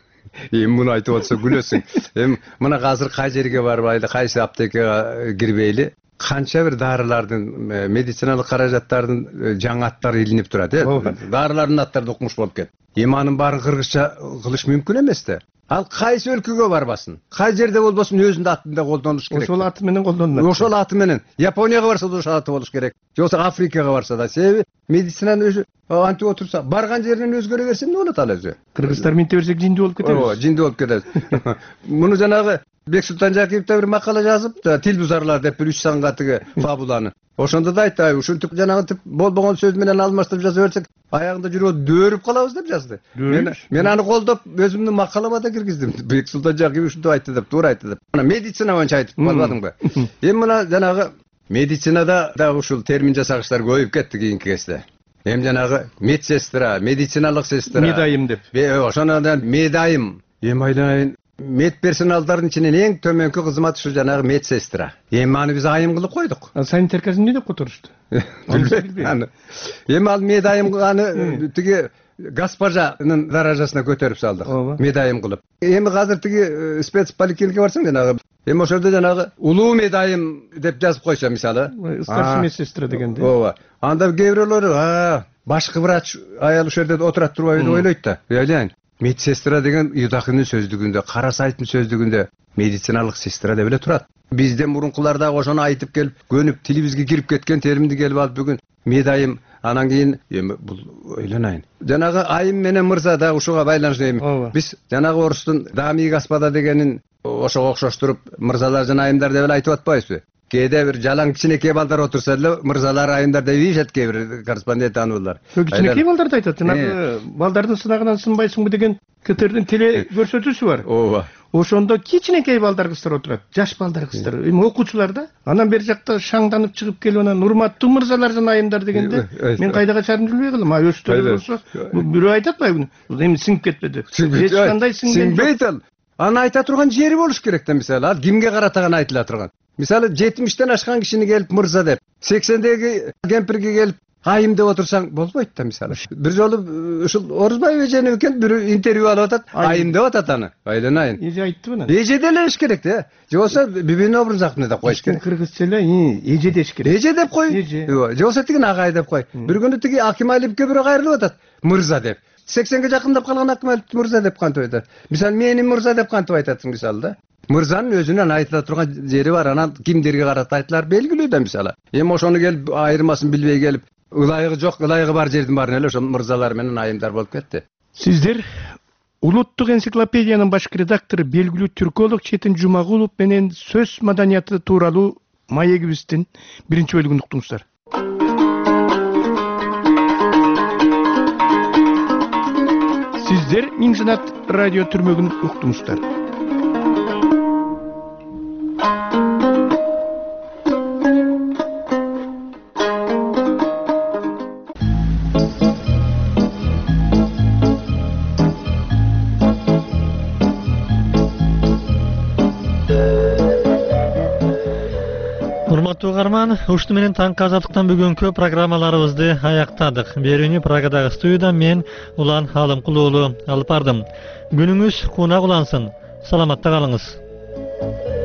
Эми муну айтып атса күлөсүң. Эми мына азыр кай жерге барбайлы, кайсы аптекага кирбейли, канча бир дарылардын, медициналык каражаттардын жаңы аттары илинип турат, э? Дарылардын аттары укмуш болуп кетти. Эми анын баарын кыргызча кылыш мүмкүн эмес да. Ал кайсы өлкөгө барбасын, кай жерде болбосун өзүнүн атында колдонуш керек. Ошол аты менен колдонулат. Ошол аты менен. Японияга барса да ошол аты болуш керек. Же болбосо Африкага барса да. Себеби медицинанын өзү антип отурса, барган жеринен өзгөрө берсе эмне болот ал өзү? Кыргыздар минте берсек жиндүү болуп кетебиз. Ооба, жиндүү болуп кетебиз. Муну жанагы Бексултан Жакиев да бир макала жазып, тил бузарлар деп бир үч санга тиги фабуланы. Ошондо да айтты, ушинтип жанагы тип болбогон сөз менен алмаштырып жаза берсек, аягында жүрүп дөөрүп калабыз деп жазды. Мен мен аны колдоп өзүмдүн макалама да киргиздим. Бексултан Жакиев ушинтип айтты деп, туура айтты деп. Мына медицина боюнча айтып болбадымбы? Эми мына жанагы медицинада да ушул термин жасагычтар көбөйүп кетти кийинки кезде. Эми жанагы медсестра, медициналык сестра, медайым деп. Ошондон медайым. Эми айланайын медперсоналдардын ичинен эң төмөнкү кызмат ушу жанагы медсестра. Эми аны биз айым кылып койдук. Санитаркасын эмне деп которушту? Билбейм. Эми ал медайым аны тиги госпожанын даражасына көтөрүп салдык. Медайым кылып. Эми азыр тиги спецполиклиникага барсаң жанагы эми ошол жерде жанагы улуу медайым деп жазып койсо мисалы, старший медсестра дегенде. Ооба. Анда кээ бирөөлөр, а, башкы врач аял ошол жерде отурат турбайбы деп ойлойт да. Ойлойн. Медсестра деген Юдакынын сөздүгүндө, Карасайдын сөздүгүндө медициналык сестра деп эле турат. Бизде мурункуларда ошону айтып келип, көнүп тилибизге кирип кеткен терминди келип алып бүгүн медайым, анан кийин эми бул ойлонайын. Жанагы айым менен мырза да ушуга байланыштуу эми. Биз жанагы орустун дами господа дегенин ошого окшоштуруп мырзалар жана айымдар деп эле айтып атпайбызбы? Кээде бир жалаң кичинекей балдар отурса эле мырзалар айымдар деп ийишет кээ бир корреспондент ануулар. Кичинекей балдарды айтат. Жанагы балдардын сынагынан сынбайсыңбы деген Кытердин теле көрсөтүүсү бар. Ооба. Ошондо кичинекей балдар кыздар отурат, жаш балдар кыздар, эми окуучулар да. Анан бери жакта шаңданып чыгып келип анан урматтуу мырзалар жана айымдар дегенде мен кайда качарын билбей калдым. А өстөрү болсо бирөө айтат баягы эми сиңип кетпеди. Эч кандай сиңбейт ал. Аны айта турган жери болуш керек да мисалы. Ал кимге каратаган айтыла турган. Мисалы жетимиштен ашкан кишини келип мырза деп, сексендеги кемпирге келип айым деп отурсаң болбойт да мисалы. Бир жолу ушул Орузбай эжени экен бир интервью алып атат, айым деп атат аны. Айланайын. Эже айтты мына. Эже делеш керек да. Же болсо Бибин Обрузакны деп коюш керек. Кыргызча эле эже деш керек. Эже деп кой. Же болсо тигин агай деп кой. Бир күнү тиги Акималиевке бирөө кайрылып атат, мырза деп. сексенге жакындап калган Акималиев мырза деп кантип айтат. Мисалы мени мырза деп кантип айтасың мисалы да. Мырзанын өзүнөн айтыла турган жери бар, анан кимдерге карата айтылар белгилүү да мисалы. Эми ошону келип айырмасын билбей келип ылайыгы жок, ылайыгы бар жердин баарын эле ошол мырзалар менен айымдар болуп кетти. Сиздер улуттук энциклопедиянын башкы редактору белгилүү түрколог Четин Жумагулов менен сөз маданияты тууралуу маегибиздин биринчи бөлүгүн уктуңуздар. Сиздер Миң Жанат радио түрмөгүн уктуңуздар. Урматтуу угарман, ушуну менен таңкы азаттыктан бүгүнкү программаларыбызды аяктадык. Берүүнү Прагадагы студиядан мен Улан Алымкулуу уулу алып бардым. Күнүңүз кунак улансын. Саламатта калыңыз.